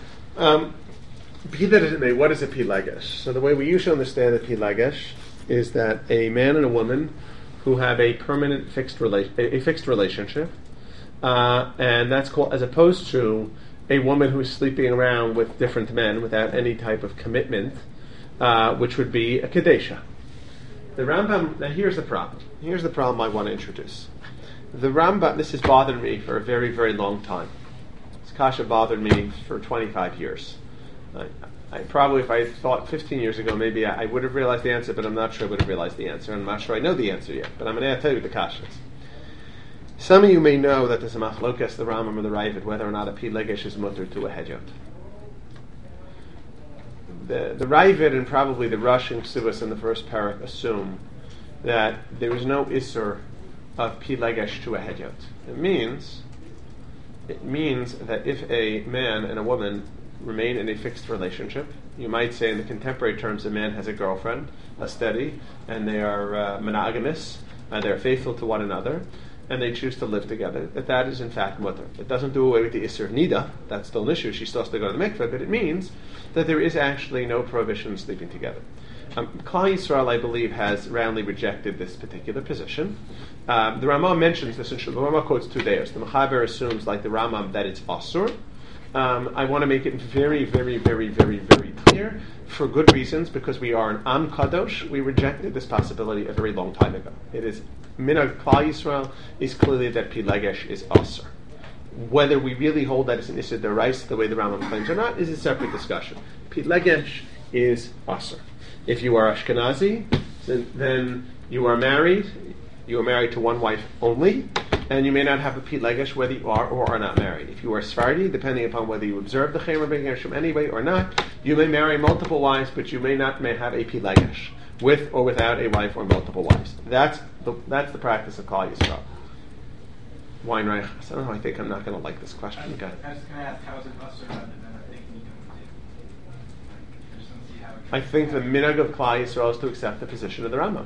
Be that as it may, what is a Pelagish? So the way we usually understand a Pelagish is that a man and a woman who have a permanent fixed relationship, and that's called, as opposed to a woman who is sleeping around with different men without any type of commitment, which would be a Kadesha. The Rambam, now here's the problem. Here's the problem I want to introduce. The Rambam, this has bothered me for a very, very long time. This kasha bothered me for 25 years. I probably, if I thought 15 years ago, maybe I would have realized the answer, but I'm not sure I would have realized the answer. I'm not sure I know the answer yet, but I'm going to tell you the kashas. Some of you may know that there's a machlokas, the Rambam or the Ravid, whether or not a Pelagish is mutter to a hedyot. The Ravid and probably the Rosh and Ksuvas in the first parak assume that there is no isur of Pelagish to a hedyot. It means that if a man and a woman remain in a fixed relationship, you might say in the contemporary terms, a man has a girlfriend, a steady, and they are monogamous, and they're faithful to one another, and they choose to live together, that is in fact mutter. It doesn't do away with the isur of nida. That's still an issue. She still has to go to the mikveh, but it means that there is actually no prohibition of sleeping together. Klal Yisrael, I believe, has roundly rejected this particular position. The Rambam mentions this, and the Rambam quotes two dayos. The Mechaber assumes, like the Rambam, that it's asur. I want to make it very, very, very, very, very clear, for good reasons, because we are an Am Kadosh. We rejected this possibility a very long time ago. It is Minhag Klal Yisrael is clearly that Pelagish is asur. Whether we really hold that it's an Issur D'oraisa the way the Rambam claims or not is a separate discussion. Pelagish is asur. If you are Ashkenazi, then you are married. You are married to one wife only, and you may not have a Pelagish whether you are or are not married. If you are Sephardi, depending upon whether you observe the Chayim Rabbi Gershom anyway or not, you may marry multiple wives, but you may have a Pelagish with or without a wife or multiple wives. That's the practice of Klal Yisrael. Weinreich, I don't know. I think I'm not going to like this question. I was going to ask, how is it usher rather than a thing you don't do? I think the minhag of Klal Yisrael is to accept the position of the Rambam.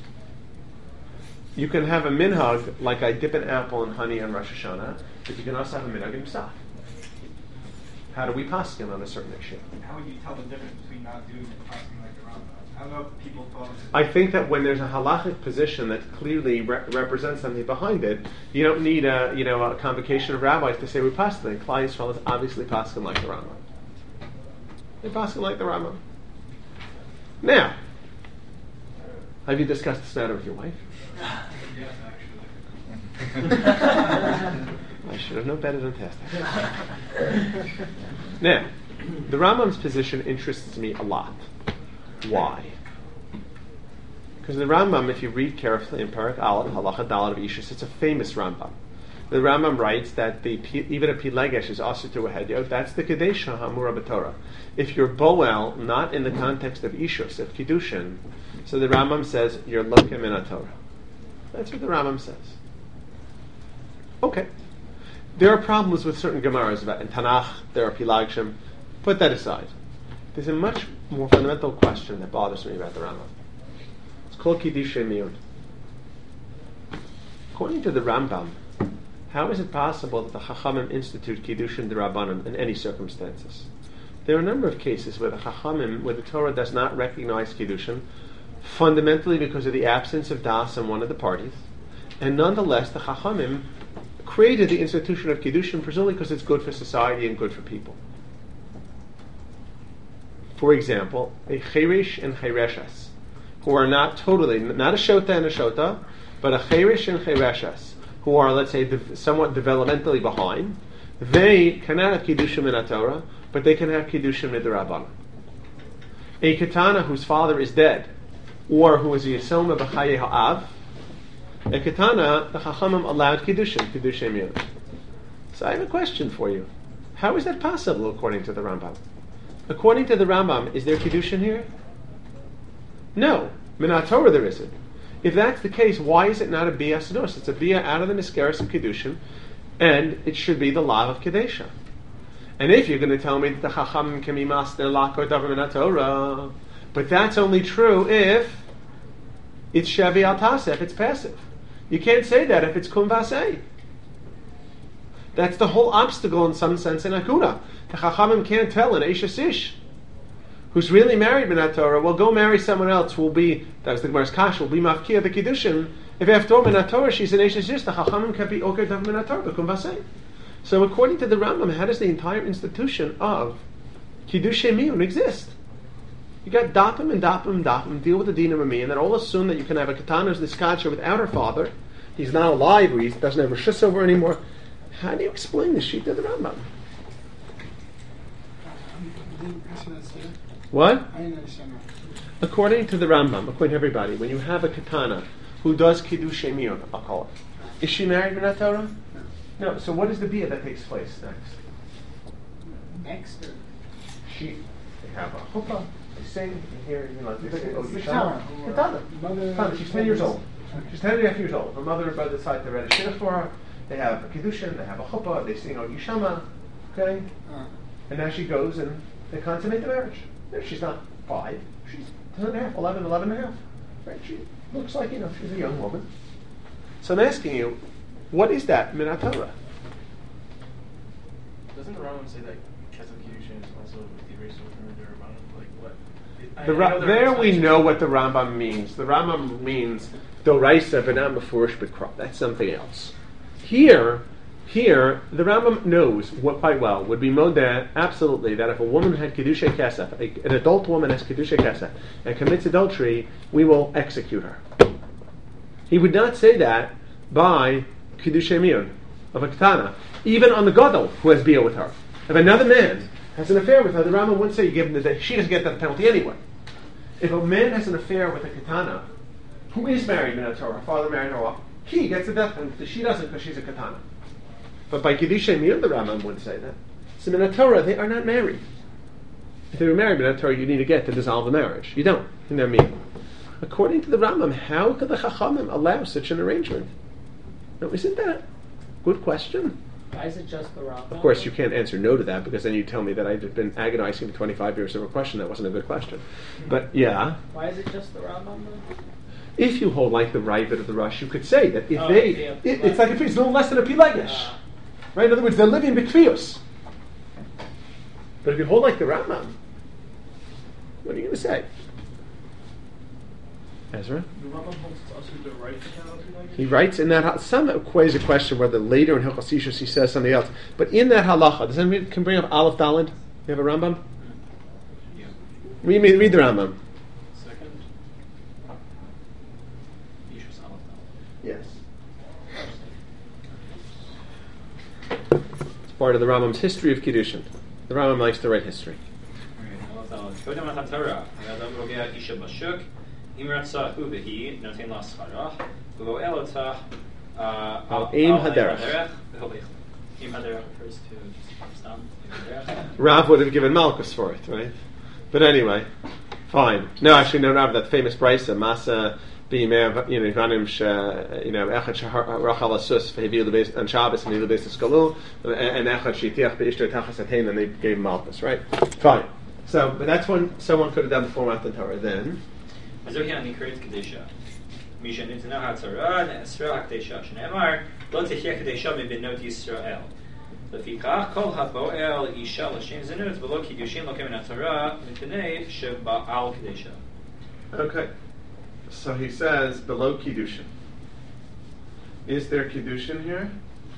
You can have a minhag like I dip an apple in honey on Rosh Hashanah, but you can also have a minhag in Pesach. How do we paskin on a certain issue? How would you tell the difference between not doing and passing like the Rambam? I don't know if people thought. I think that when there's a halachic position that clearly represents something behind it, you don't need a convocation of rabbis to say we're paskin. Klal Yisrael is obviously paskin like the Rambam. They're paskin like the Rambam. Now, have you discussed this matter with your wife? Yes, actually. I should have known better than test that. Now, the Rambam's position interests me a lot. Why? Because the Rambam, if you read carefully in Parak Aleph, Halacha Daled of Ishus, it's a famous Rambam. The Rambam writes that even a pilegesh is also to a hedyot. That's the kedesha hamura b'Torah. If you're boel, not in the context of Ishus, of Kiddushin, so the Rambam says you're lokem in a Torah. That's what the Rambam says. Okay. There are problems with certain Gemaras about in Tanakh. There are pilagshim. Put that aside. There's a much more fundamental question that bothers me about the Rambam. It's called Kiddushay Miyun. According to the Rambam, how is it possible that the Chachamim institute Kiddushin D'Rabbanan in any circumstances? There are a number of cases where the Chachamim, where the Torah does not recognize Kiddushin, fundamentally because of the absence of das on one of the parties, and nonetheless the Chachamim created the institution of Kiddushin presumably because it's good for society and good for people. For example, a Cheresh and Chereshas, who are not totally, not a Shota and a Shota, but a Cheresh and Chereshas, who are, let's say, somewhat developmentally behind, they cannot have Kiddushin in Torah, but they can have Kiddushin in the Rabbanan. A Ketana whose father is dead, or who is a Yesoma B'chaye Ha'av, a Ketana, the Chachamim allowed Kiddushin Miyun. So I have a question for you. How is that possible according to the Rambam? According to the Rambam, is there Kiddushin here? No. Minat Torah there isn't. If that's the case, why is it not a Bia Sados? It's a Bia out of the Niskeres of Kiddushin, and it should be the law of Kedesha. And if you're going to tell me that the Chachamim can be master lakot davar minat Torah, but that's only true if it's Shevi al Taseh, if it's passive. You can't say that if it's Kum Vasei. That's the whole obstacle in some sense in Akuda. The Chachamim can't tell an Eishes Ish who's really married Minat Torah will go marry someone else who will be, that was the Gemara's Kash, will be Mafkia the Kiddushin. If after all Minat Torah she's an Eishes Ish, the Chachamim can be Oker Davar Minat Torah, Kum Vasei. So according to the Rambam, how does the entire institution of Kiddushay Miyun exist? You got Dapim and Dapim and Dapim, deal with the Din of Rami, and then all assume that you can have a Ketana who's Niskadsha without her father. He's not alive, or he doesn't have Rishus over anymore. How do you explain this sheet of the Rambam? What? According to the Rambam, according to everybody, when you have a Ketana who does Kiddushay Miyun, I'll call it, is she married Minat Torah? No. So what is the bia that takes place next? Next? They have a chuppah, they sing, you hear, they say, oh, Ketana. Ketana. She's 10 years old. She's 10 and a half years old. Her mother and brother decide to read a shidduch for her. They have a kiddushin, they have a chuppah, they sing, oh, Yishama, okay? And now she goes and they consummate the marriage. She's not 5, she's 10 and a half, 11 and a half. Right? She looks like, she's a young woman. So I'm asking you, what is that Minat Torah? Doesn't the Rambam say that Kesef Kiddushin is also with the racial term Like what? There we know what the Rambam means. The Rambam means Doraisa but not Mefurish B'Krah. That's something else. Here, the Rambam knows quite well, would be modeh, absolutely, that if a woman had Kiddushay Kesef, an adult woman has Kiddushay Kesef, and commits adultery, we will execute her. He would not say that by Kiddushay Miyun, of a Ketana, even on the Gadol who has Bia with her. If another man has an affair with her, the Rambam wouldn't say you give him the she doesn't get that penalty anyway. If a man has an affair with a Ketana, who is married in Torah, her father married her off, he gets the death penalty, she doesn't because she's a Ketana. But by Kiddushay Miyun, the Rambam wouldn't say that. So in Torah, they are not married. If they were married in Torah, you need to get to dissolve the marriage. You don't. In their Miyun. According to the Rambam, how could the Chachamim allow such an arrangement? Now, isn't that a good question? Why is it just the Rambam? Of course, you can't answer no to that because then you tell me that I've been agonizing for 25 years over a question that wasn't a good question. But yeah. Why is it just the Rambam? If you hold like the Ravid of the Rush, you could say that if it's like it's no less than a pilegesh. Right? In other words, they're living b'kfius. But if you hold like the Rambam, what are you going to say? Ezra? The Rambam holds it's also the right to count up to He writes in that some raise a question whether later in Hilchos Ishus he says something else. But in that halacha, does anybody can bring up Aleph Daled? You have a Rambam? Yeah. Read the Rambam. Second. Ishus Aleph Daled. Yes. It's part of the Rambam's history of Kiddushin. The Rambam likes to write history. קודם התורה, האדם רוגע אישה בשוק, אם רצה הוא והיא, נותן לה שכרה, ובועל אותה עם הדרך. עם הדרך refers to סתם, עם הדרך. Rav would have given Malchus for it, right? But anyway, fine. No, actually, no, Rav, that famous brisa, Masa b'yimei, Ivanim, Echad rachal asus, v'heviu lebeis on Shabbos, and he lebeis eskalu, and Echad shitiach be'ishto tachas atein, and they gave Malchus, right? Fine. So, but that's when someone could have done the format of the Torah. Then, וזוהי הנקראת קדשה. מי שניתנה התורה נאסרה הקדשה, שנאמר, לא תחיה קדשה מבנות ישראל. לפיכך, כל הבועל אישה לשם זנות ולא קידושין לוקח מן התורה, מפני שבעל קדשה. okay. So he says below Kiddushin. Is there Kiddushin here?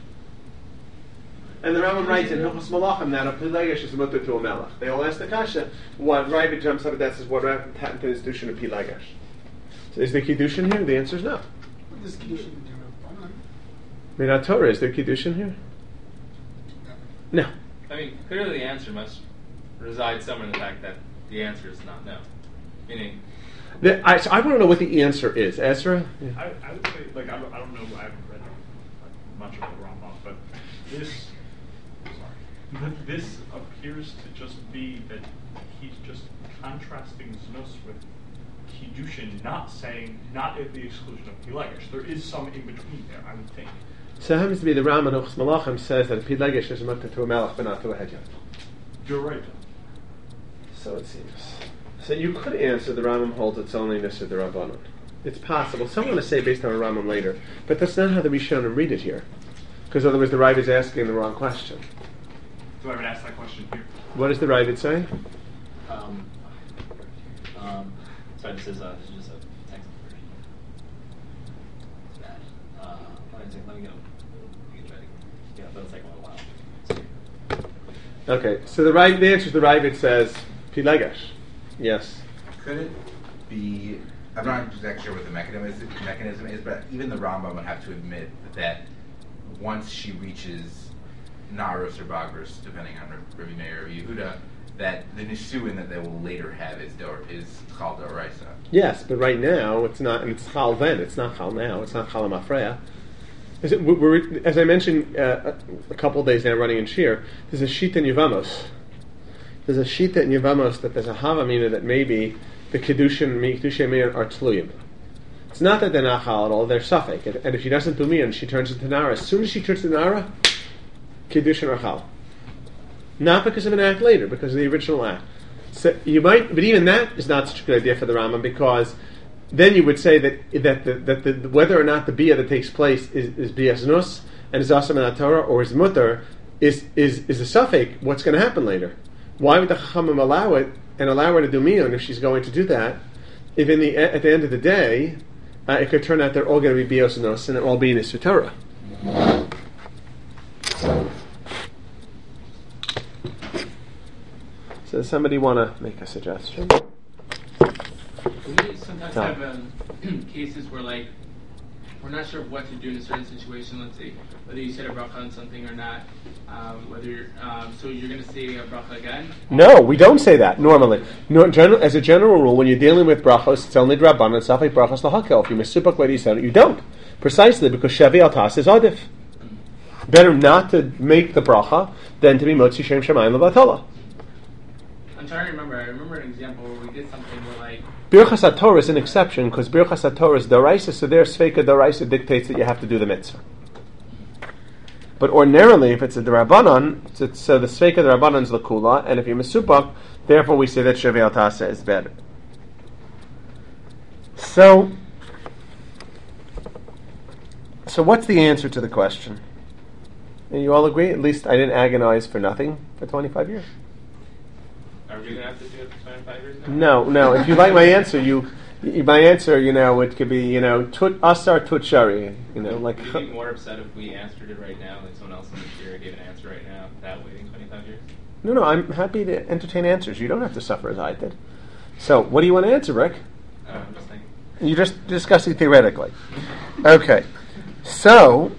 And the Rambam writes in Hilchos Malachim that a Pilagesh is mutter to a melech. They all ask the kasha. What Ravid jumps up at that says what happened to his Kiddushin of Pilagesh. So is there Kiddushin here? The answer is no. What does Kiddushin do? Minat Torah, is there Kiddushin here? No. I mean, clearly the answer must reside somewhere in the fact that the answer is not no. Meaning, So I want to know what the answer is. Ezra? Yeah. I would say, like, I don't know, I haven't read much of the Rambam, but this appears to just be that he's just contrasting Znos with Kiddushin, not at the exclusion of Pilagesh. There is some in between there, I would think. So it happens to be the Rambam of Malachim says that a Pilagesh is mutter to a melech, but not to a hedjah. You're right. So it seems. So you could answer the Rambam holds its only Nisr the Rabbanon. It's possible. Some want to say based on a Rambam later, but that's not how the Rishonim read it here. Because otherwise the Ravid is asking the wrong question. Do I even ask that question here? What does the Ravid say? Sorry, this is just a text version. It's bad. Let me go. You can try to, yeah, but it'll take a while. Okay, so the answer to the Ravid says Pilagesh. Yes. Could it be? I'm not exactly sure what the mechanism is, but even the Rambam would have to admit that once she reaches Naros or Bagros, depending on Rabbi Meir or Yehuda, that the Nisuin that they will later have is Chal D'Oraisa. Yes, but right now it's not, and it's Chal then. It's not Chal now. It's not Chal Mafreya. As I mentioned a couple of days now running in Shir, there's a Shita in Yevamos. There's a Shita in Yevamos that there's a Havamina that maybe the Kiddushin Meir are Tluyim. It's not that they're not Chal at all, they're Safek. And if she doesn't do Mian, she turns into Nara. As soon as she turns into Nara, Kiddushin are Chal. Not because of an act later, because of the original act. So you might, but even that is not such a good idea for the Rambam, because then you would say that whether or not the bia that takes place is bia znus and is asam in Torah or is mutter is a safek. What's going to happen later? Why would the Chachamim allow it and allow her to do miyun if she's going to do that? If at the end of the day, it could turn out they're all going to be bia znus and it all be in Isur Torah. So does somebody want to make a suggestion? We sometimes have cases where, like, we're not sure what to do in a certain situation. Let's say whether you said a bracha on something or not. So you're going to say a bracha again? No, we don't say that normally. As a general rule, when you're dealing with brachos, it's only drabban and stuff like brachos lahakel. If you misupak whether you said it, you don't. Precisely because shevi al tas is adif. Better not to make the bracha than to be motzi shem shemayim levatala. I'm trying to remember. I remember an example where we did something where, like, Birchas HaTorah is an exception because Birchas HaTorah is Doraisa, so their Sveika Doraisa dictates that you have to do the mitzvah. But ordinarily, if it's a Darabanan, so the Sveika Darabanan is Lakula, and if you're Mesupak, therefore we say that Shevi Al Tasa is better. So what's the answer to the question? And you all agree? At least I didn't agonize for nothing for 25 years. Are we going to have to do it for 25 years now? No. If you like my answer, you My answer, it could be, tut asar tut shari. Like. Would you be more upset if we answered it right now, like someone else in the jury gave an answer right now, without waiting 25 years? No, I'm happy to entertain answers. You don't have to suffer as I did. So, what do you want to answer, Rick? I'm just thinking. You're just discussing theoretically. Okay. So,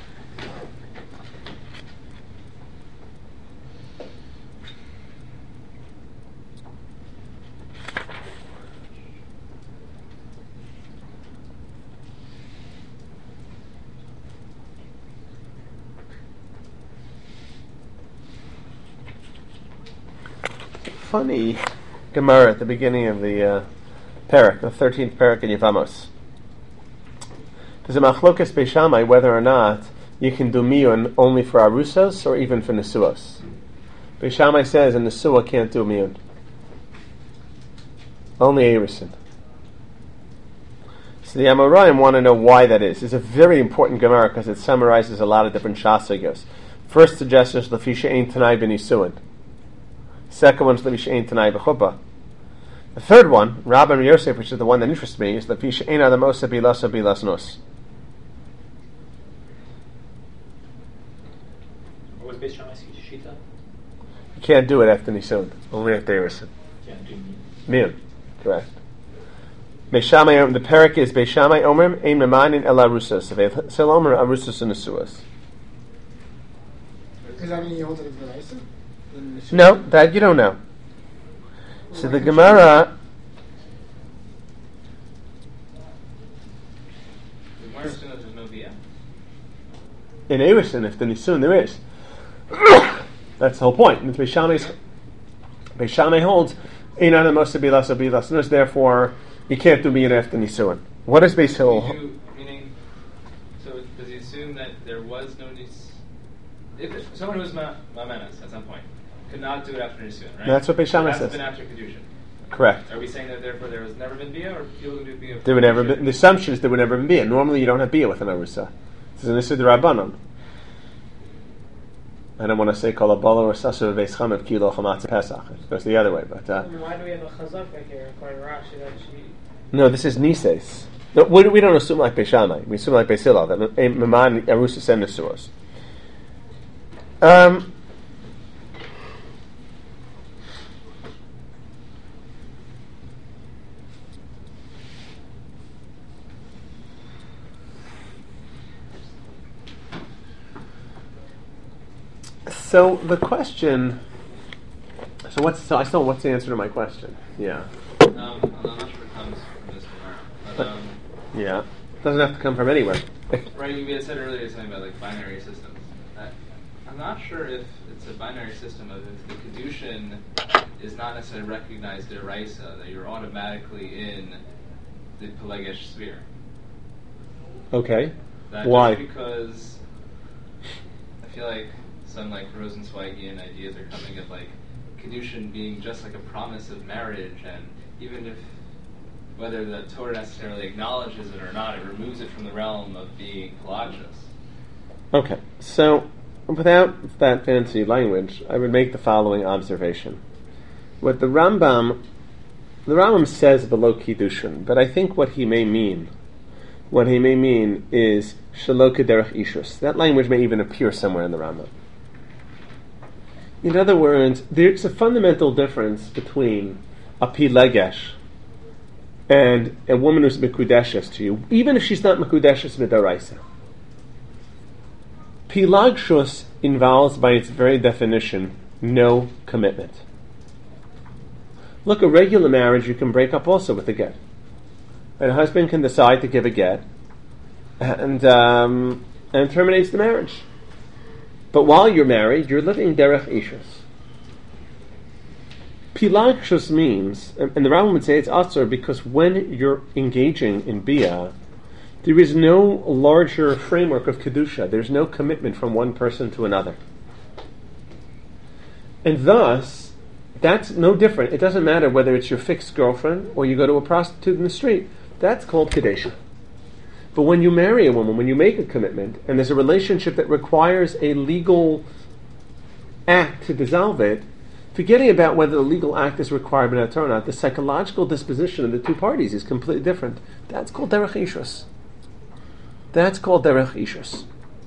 funny Gemara at the beginning of the parak, the 13th parak in Yevamos. There's a machlokas Beis Shammai whether or not you can do miyun only for arusas or even for nesuos. Beis Shammai says a nesua can't do miyun, only erusin. So the Amoraim want to know why that is. It's a very important Gemara because it summarizes a lot of different shasagos. First suggestion is lefisha ein tanai b'nisuin. Second one is lefisha ein tanai b'chuppah. The third one, Rabban Yosef, which is the one that interests me, is lefisha ein adam osa bilas bilas nos. What was Beis Shammai's shita? You can't do it after nisun, only after erusin. Can't do Miyun, correct. The parak is Beis Shammai Omer ein memanin el arusas. Sel Omer arusas and nesuas. Does that mean you hold it as the Raisa? No, that you don't know. So the Gemara. There's no via. In erusin, if the nisun there is. That's the whole point. Beis Shammai holds ein adam osa bilas nos. Therefore, you can't do miyun after nisuin. What is Beis Hill? Meaning, so does he assume that there was no nis? If someone who was ma'menas at some point could not do it after nisuin, right? That's what Beis Shammai That's says. been after kedushin. Correct. Are we saying that therefore there has never been bia, or people who do bia? There would never been. The assumption is there would never been bia. Normally, you don't have bia with an arusa. This is an issue Rabbanon. I don't want to say kol abala or sasu beis chamev kilo chamatz pesach. It goes the other way, but. Why do we have a chazak back here, according to Rashi, that she? No, this is nises. No, we don't assume like Beis Shammai. We assume like Beis Hillel that meman arusa and nesuos. So the question. What's the answer to my question? Yeah. I'm not sure it comes from this Gemara, but yeah, it doesn't have to come from anywhere. right. You had said earlier something about like binary systems. I'm not sure if it's a binary system of if the kedushin is not necessarily recognized deraisa, that you're automatically in the pelagish sphere. Okay. That Why? Just because I feel like some like Rosenzweigian ideas are coming of like kedushin being just like a promise of marriage, and even if whether the Torah necessarily acknowledges it or not, it removes it from the realm of being pelagious. Okay, so without that fancy language, I would make the following observation. What the Rambam says below Kiddushin, but I think what he may mean is Shelo Kederech Ishus. That language may even appear somewhere in the Rambam. In other words, there's a fundamental difference between a pilegesh and a woman who's mekudeshes to you, even if she's not mekudeshes midaraisa. Pilagshus involves, by its very definition, no commitment. Look, a regular marriage you can break up also with a get. And a husband can decide to give a get and terminates the marriage. But while you're married, you're living derech ishus. Pilagshus means, and the Rambam would say it's asur because when you're engaging in bia, there is no larger framework of kedusha. There's no commitment from one person to another. And thus, that's no different. It doesn't matter whether it's your fixed girlfriend or you go to a prostitute in the street. That's called kedusha. But when you marry a woman, when you make a commitment, and there's a relationship that requires a legal act to dissolve it, Forgetting about whether the legal act is required by Torah or not, the psychological disposition of the two parties is completely different. That's called derech ishus. That's called derech ishus.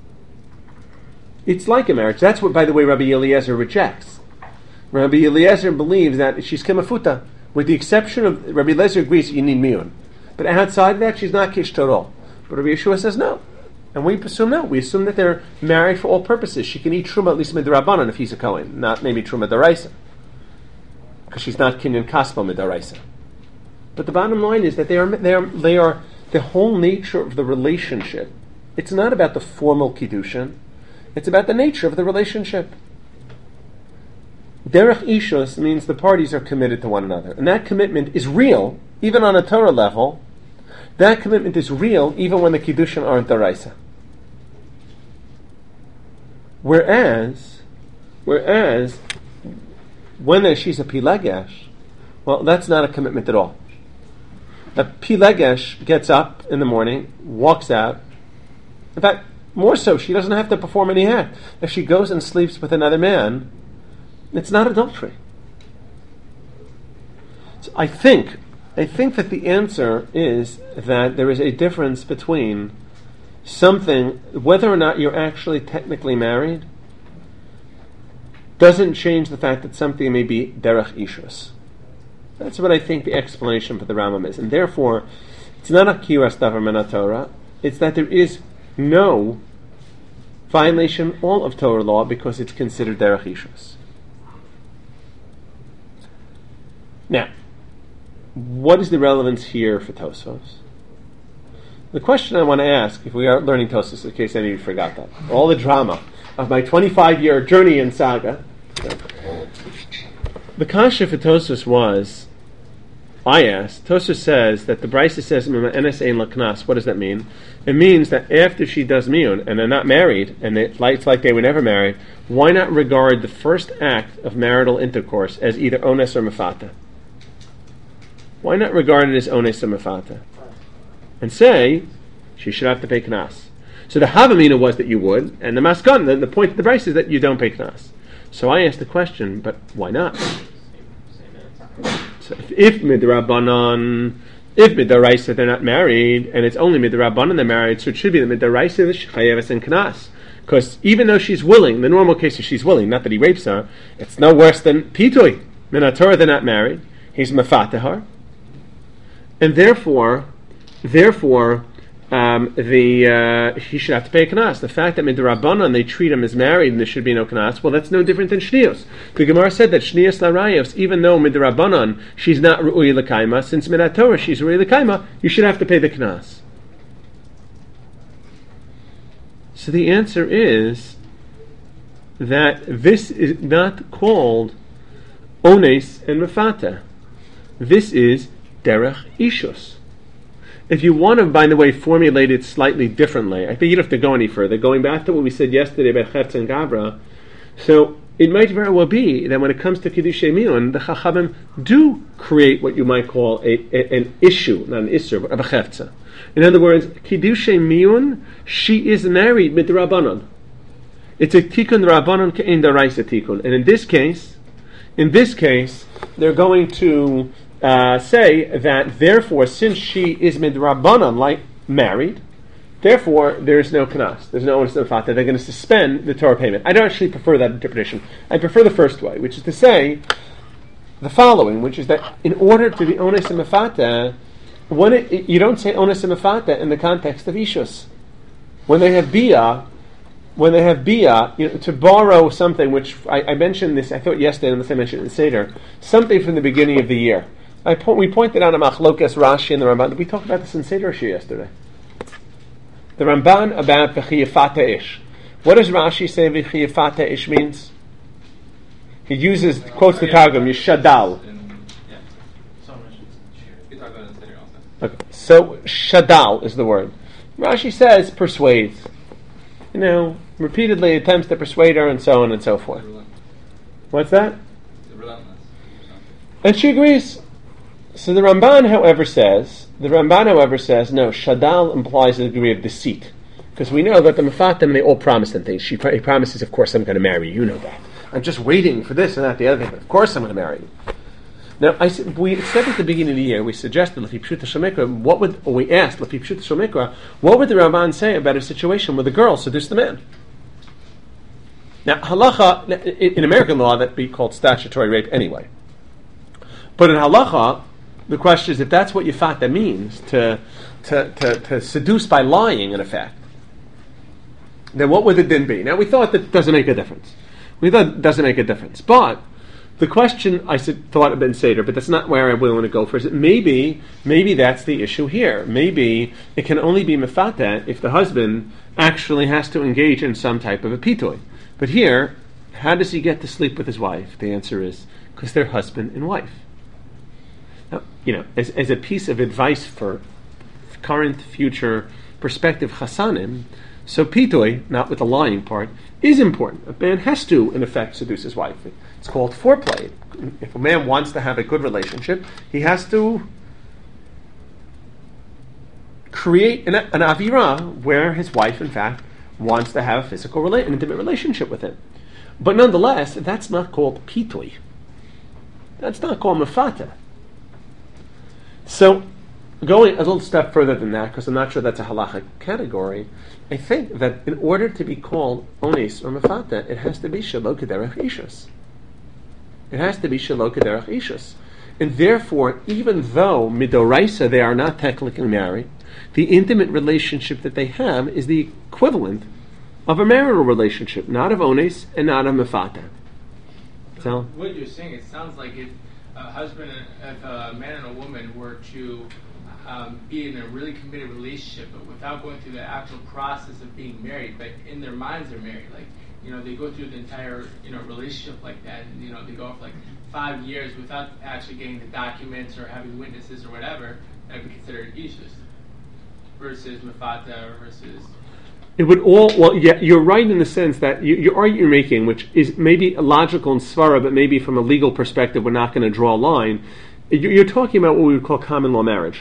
It's like a marriage. That's what, by the way, Rabbi Eliezer rejects. Rabbi Eliezer believes that she's kemafuta, with the exception of Rabbi Eliezer agrees that you need miyun, but outside that she's not kish torah. But Rabbi Yeshua says no, and we assume no. We assume that they're married for all purposes. She can eat truma at least midrabanan if he's a kohen, not maybe truma daraisa, because she's not kinyan kaspa midaraisa. But the bottom line is that they are the whole nature of the relationship. It's not about the formal kiddushin. It's about the nature of the relationship. Derech ishus means the parties are committed to one another. And that commitment is real, even on a Torah level. That commitment is real, even when the kiddushin aren't daraisa. Whereas, when she's a pilegesh, well, that's not a commitment at all. A pilegesh gets up in the morning, walks out. In fact, more so, she doesn't have to perform any act. If she goes and sleeps with another man, it's not adultery. So I think that the answer is that there is a difference between something, whether or not you're actually technically married, doesn't change the fact that something may be derech ishus. That's what I think the explanation for the Rambam is. And therefore, it's not a kiras davar min Torah, it's that there is no violation all of Torah law because it's considered derech ishus. Now, what is the relevance here for Tosfos? The question I want to ask, if we are learning Tosfos, in case any of you forgot that, all the drama of my 25-year journey in Saga, the kasha for Tosfos was, I asked, Tosfos says that the Brisa says, "Enes ein laknas." What does that mean? It means that after she does miyun, and they're not married, and it's like they were never married, why not regard the first act of marital intercourse as either ones or mefata? Why not regard it as ones or mefata? And say, she should have to pay knas. So the havamina was that you would, and the maskan, the point of the Brisa is that you don't pay knas. So I asked the question, but why not? So if midrabanan, if midaraisa they're not married, and it's only midrabanan they're married, so it should be the midaraisa chayeves and knas. Because even though she's willing, the normal case is she's willing, not that he rapes her, it's no worse than pitui. Minatorah they're not married, he's mefateh, and therefore, he should have to pay knas. The fact that midrabanan they treat him as married and there should be no knas, well, that's no different than shnios. The Gemara said that shnios larayos, even though midrabanan she's not ru'ui l'kaima, since minatorah she's ru'ui l'kaima, you should have to pay the knas. So the answer is that this is not called ones and mefata. This is derech ishus. If you want to, by the way, formulate it slightly differently, I think you don't have to go any further. Going back to what we said yesterday about Chetz and Gabra, so it might very well be that when it comes to Kiddushay Miyun, the Chachamim do create what you might call an issue, not an issur, but a Chetza. In other words, Kiddushay Miyun, she is married midrabanan. It's a Tikkun Rabbanan Ke'en Daraisa Tikkun. And in this case, they're going to say that therefore, since she is midrabanan, like married, therefore there's no knas, there's no ones mefata. They're going to suspend the Torah payment. I don't actually prefer that interpretation. I prefer the first way, which is to say the following, which is that in order to be ones and mefata, you don't say ones and mefata in the context of ishus. When they have bia, to borrow something, which I mentioned this, I thought yesterday, unless I mentioned it in Seder, something from the beginning of the year. We pointed out a machlokas Rashi and the Ramban. We talked about this in Seder Shir yesterday. The Ramban about v'chiyafata ish. What does Rashi say v'chiyafata ish means? He quotes the Targum, Yishadal. Okay. So shadal is the word. Rashi says persuades. Repeatedly attempts to persuade her and so on and so forth. What's that? And she agrees. So the Ramban, however, says, no, shadal implies a degree of deceit. Because we know that the Mefatim, they all promise them things. He promises, of course, I'm going to marry you. You know that. I'm just waiting for this and that, the other thing, but of course I'm going to marry you. Now, we said at the beginning of the year, we suggested, we asked, what would the Ramban say about a situation where the girl seduced the man? Now, halacha, in American law, that'd be called statutory rape anyway. But in halacha, the question is, if that's what yifata means, to seduce by lying, in effect, then what would the din be? Now, we thought that doesn't make a difference. But the question I thought had been Seder, but that's not where I want to go first. Maybe that's the issue here. Maybe it can only be mefata if the husband actually has to engage in some type of a pitoy. But here, how does he get to sleep with his wife? The answer is because they're husband and wife. Now, as a piece of advice for current, future, prospective chasanim, so pitoy, not with the lying part, is important. A man has to, in effect, seduce his wife. It's called foreplay. If a man wants to have a good relationship, he has to create an avira where his wife, in fact, wants to have a physical, an intimate relationship with him. But nonetheless, that's not called pitoy. That's not called mefata. So, going a little step further than that, because I'm not sure that's a halachic category, I think that in order to be called ones or mefata, it has to be shelo kederach ishus. It has to be shelo kederach ishus. And therefore, even though midoraisa they are not technically married, the intimate relationship that they have is the equivalent of a marital relationship, not of ones and not of mefata. So, what you're saying, it sounds like if a man and a woman were to be in a really committed relationship, but without going through the actual process of being married, but in their minds they're married. Like, they go through the entire, relationship like that, and, they go off like 5 years without actually getting the documents or having witnesses or whatever, that would be considered ishus. Versus mefata versus... It would you're right in the sense that your argument you're making, which is maybe logical in svara, but maybe from a legal perspective we're not going to draw a line. You're talking about what we would call common law marriage.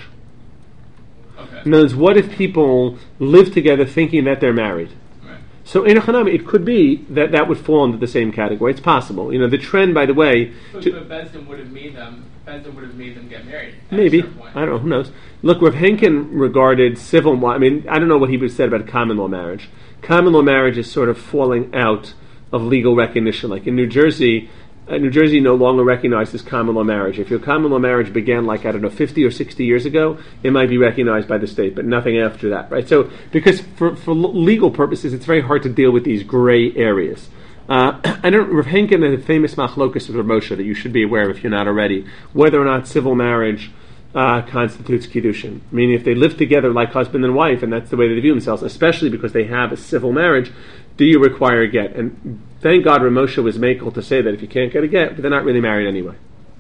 Okay. In other words, what if people live together thinking that they're married? Right. So in a chanami, it could be that would fall into the same category. It's possible. The trend, by the way... But Bezdin would have made them get married. Maybe. I don't know. Who knows? Look, Rav Henkin regarded civil... I don't know what he would have said about common law marriage. Common law marriage is sort of falling out of legal recognition. Like in New Jersey no longer recognizes common law marriage. If your common law marriage began 50 or 60 years ago, it might be recognized by the state, but nothing after that, right? So, because for legal purposes, it's very hard to deal with these gray areas. Rav Henkin had a famous machlokus with Rav Moshe that you should be aware of if you're not already, whether or not civil marriage constitutes kiddushin. Meaning if they live together like husband and wife, and that's the way they view themselves, especially because they have a civil marriage, do you require a get? And thank God Rav Moshe was makel to say that if you can't get a get, but they're not really married anyway.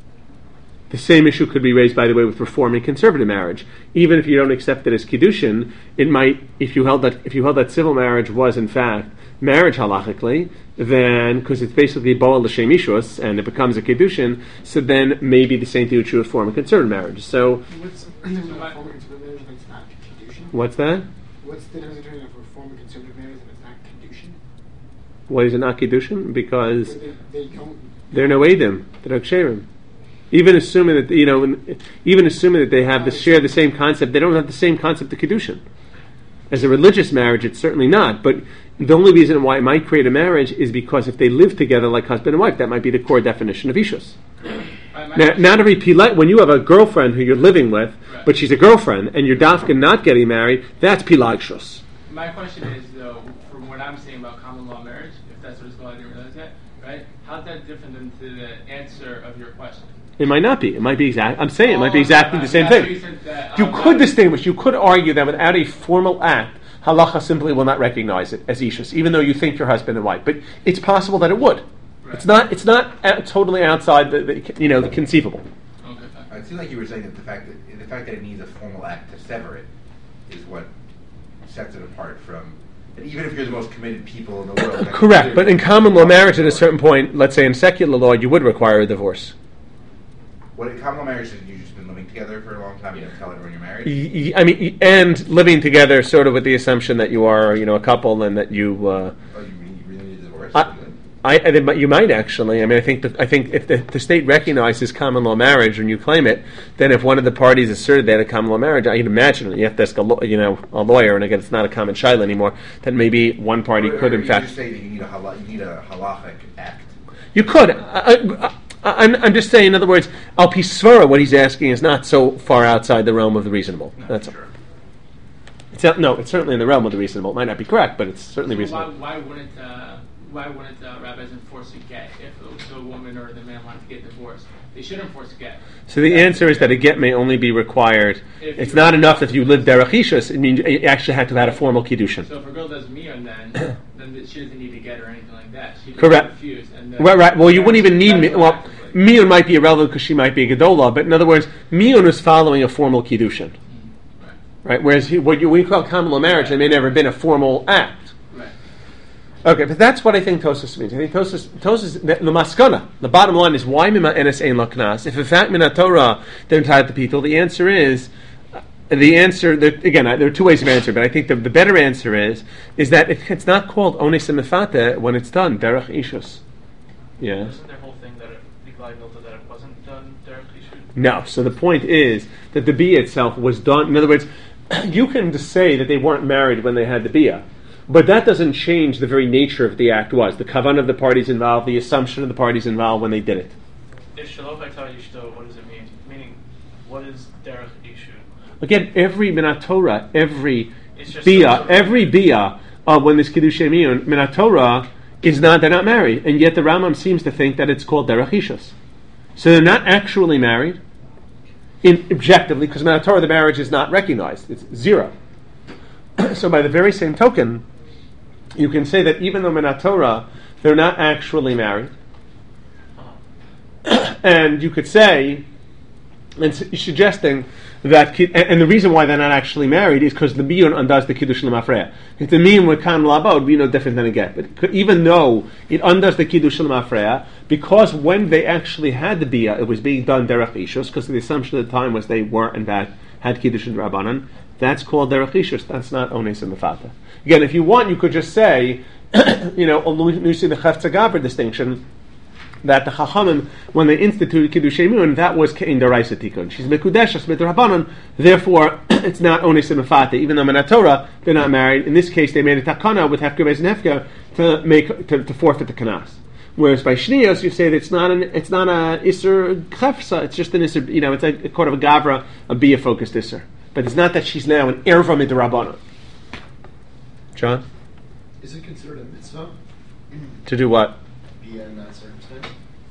The same issue could be raised, by the way, with reform and conservative marriage. Even if you don't accept it as kiddushin, it might, if you held that civil marriage was in fact marriage halachically, then, because it's basically bo'al l'shem ishus, and it becomes a kiddushin, so then maybe the same thing would true with reform and conservative marriage. So, what's reform and conservative marriage if it's not kiddushin? What's that? What's the difference between a reform and conservative marriage if it's not kiddushin? Why is it not kiddushin? Because they don't. They're no edim. They're ksherim. Even assuming that they have share the same concept, they don't have the same concept of kiddushin. As a religious marriage, it's certainly not. But the only reason why it might create a marriage is because if they live together like husband and wife, that might be the core definition of ishus. Now, not every pilat, when you have a girlfriend who you're living with, right, but she's a girlfriend, and you're dafka not getting married, that's pilagshus. My question is, though, from what I'm saying about common law marriage, if that's what it's called, I didn't realize that, right? How's that different than to the answer of your question? It might not be. It might be exact. I'm saying it might be exactly the same thing. You could distinguish. You could argue that without a formal act, halacha simply will not recognize it as ishus, even though you think you're husband and wife. But it's possible that it would. Right. It's not totally outside the conceivable. Okay. It seemed like you were saying that the fact that it needs a formal act to sever it is what sets it apart from. And even if you're the most committed people in the world. Correct. But in common law marriage, at a certain point, let's say in secular law, you would require a divorce. What in common law marriage is you've just been living together for a long time. You don't tell everyone you're married. And living together, sort of with the assumption that you are, a couple, and that you. You really need a divorce. You might actually. I mean, I think if the state recognizes common law marriage when you claim it, then if one of the parties asserted they had a common law marriage, I can imagine you have to ask a lawyer, and again, it's not a common shaila anymore. That maybe one party could, in fact, just say that you need a halachic act. You could. I'm just saying. In other words, al pi svara, what he's asking is not so far outside the realm of the reasonable. No, That's sure. all. It's certainly in the realm of the reasonable. It might not be correct, but it's certainly reasonable. Why wouldn't rabbis enforce a get if the woman or the man wants to get divorced? They should enforce a get. So the answer is that a get may only be required. It's not enough if you live derech ishus. It means you actually have to have had a formal kiddushin. So if a girl does miyun, then she doesn't need to get or anything like that. She can Correct. refuse. And Right. Well, you wouldn't even need miyun might be irrelevant because she might be a gedola. But in other words, miyun is following a formal kiddushin. Right. Whereas what we call common law marriage, there may never been a formal act. Okay, but that's what I think Tosas means. I think Tosas the maskana. The bottom line is why mima enes ein laknas. If in fact minat Torah they're entitled to people, the answer is again. There are two ways of answering, but I think the better answer is that it's not called ones mefate when it's done derech ishus. Yes. Wasn't their whole thing that it wasn't done derech ishus? No. So the point is that the bia itself was done. In other words, you can just say that they weren't married when they had the bia. But that doesn't change the very nature of the act was. The kavan of the parties involved, the assumption of the parties involved when they did it. If shalom v'aktava yishto, what does it mean? Meaning, what is derech ishu? Again, every minat Torah, every bia, when this kiddushei miyun, minat Torah they're not married. And yet the Rambam seems to think that it's called derech ishus. So they're not actually married, objectively, because minat Torah, the marriage is not recognized. It's zero. So by the very same token, you can say that even though minat Torah, they're not actually married. And you could say, and suggesting that, and the reason why they're not actually married is because the miyun undoes the kiddush l'mafreya. If the miyun with kan laba would be no different than a get. But even though it undoes the kiddush l'mafreya, because when they actually had the bia, it was being done derech ishus, because the assumption at the time was they were in fact had kiddush and rabbanan. That's called derech ishus. That's not ones and mefata. Again, if you want, you could just say, you see the Chavtza Gabra distinction, that the Chachamim, when they instituted Kiddushei Miyun, that was Ke'in Daraisa Tikkun. She's Mekudeshes Midrabanan, therefore it's not ones and mefata. Even though Minat Torah, they're not married. In this case, they made a takana with Hefker Beis and Hefker to forfeit the kanas. Whereas by Shniyos, you say that it's not a Isser Chefsa, it's just an Isser, it's a kind of a Gavra, a Bia focused Isser. But it's not that she's now an erva midrabanan. John? Is it considered a mitzvah? To do what? Be in that circumstance?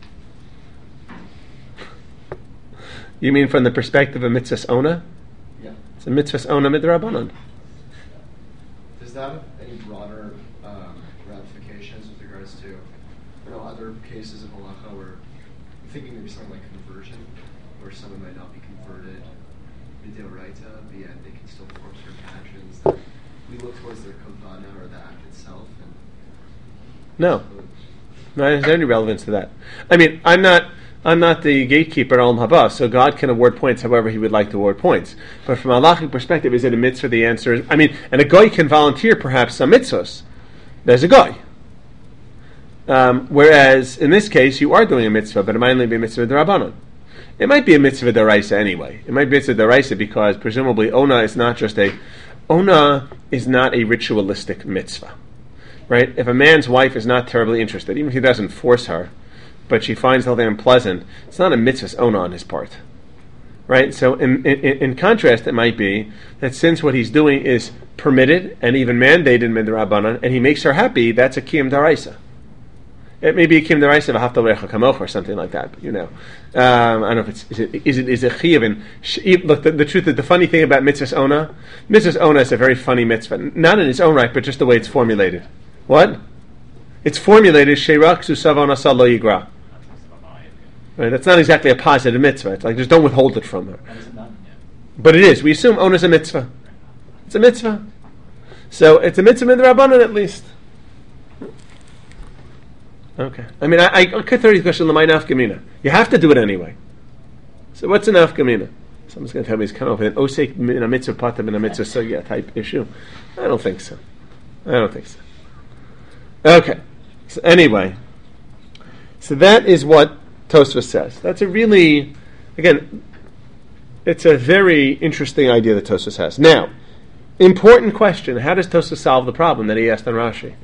You mean from the perspective of mitzvahs ona? Yeah. It's a mitzvahs ona midrabanan. Does that have any broader ramifications with regards to other cases of halacha where I'm thinking maybe something like conversion, where someone might not be converted midoraita, but yet they can still perform certain actions that we look towards their kavana or the act itself. No, is there any relevance to that? I mean, I'm not the gatekeeper at Olam Haba, so God can award points however He would like to award points. But from a halachic perspective, is it a mitzvah? The answer is, and a guy can volunteer perhaps some mitzvahs. There's a guy. Whereas in this case, you are doing a mitzvah, but it might only be a mitzvah d'Rabbanan. It might be a mitzvah d'Oraisa anyway. It might be a mitzvah d'Oraisa because presumably Ona is not a ritualistic mitzvah, right? If a man's wife is not terribly interested, even if he doesn't force her, but she finds something unpleasant, it's not a mitzvah Ona on his part, right? So in contrast, it might be that since what he's doing is permitted and even mandated in midrabanan, and he makes her happy, that's a kiyum d'Oraisa. It may be a kim deraisa of haftal recha kamoch or something like that. But, I don't know if is it chiyuv. Look, the truth, the funny thing about mitzvahs ona is a very funny mitzvah, not in its own right, but just the way it's formulated. What? It's formulated sheirak susav onasa lo yigra. Right? That's not exactly a positive mitzvah. It's like just don't withhold it from her. But it is. We assume ona is a mitzvah. It's a mitzvah. So it's a mitzvah in the Rabbanan at least. Okay. I could throw you the question, l'may nafkamina. You have to do it anyway. So what's an nafkamina? Someone's going to tell me he's come up with an osek in a mitzvah patam in a mitzvah sugya type issue. I don't think so. Okay. So anyway, So that is what Tosfos says. That's a really, again, it's a very interesting idea that Tosfos has. Now, important question, how does Tosfos solve the problem that he asked on Rashi?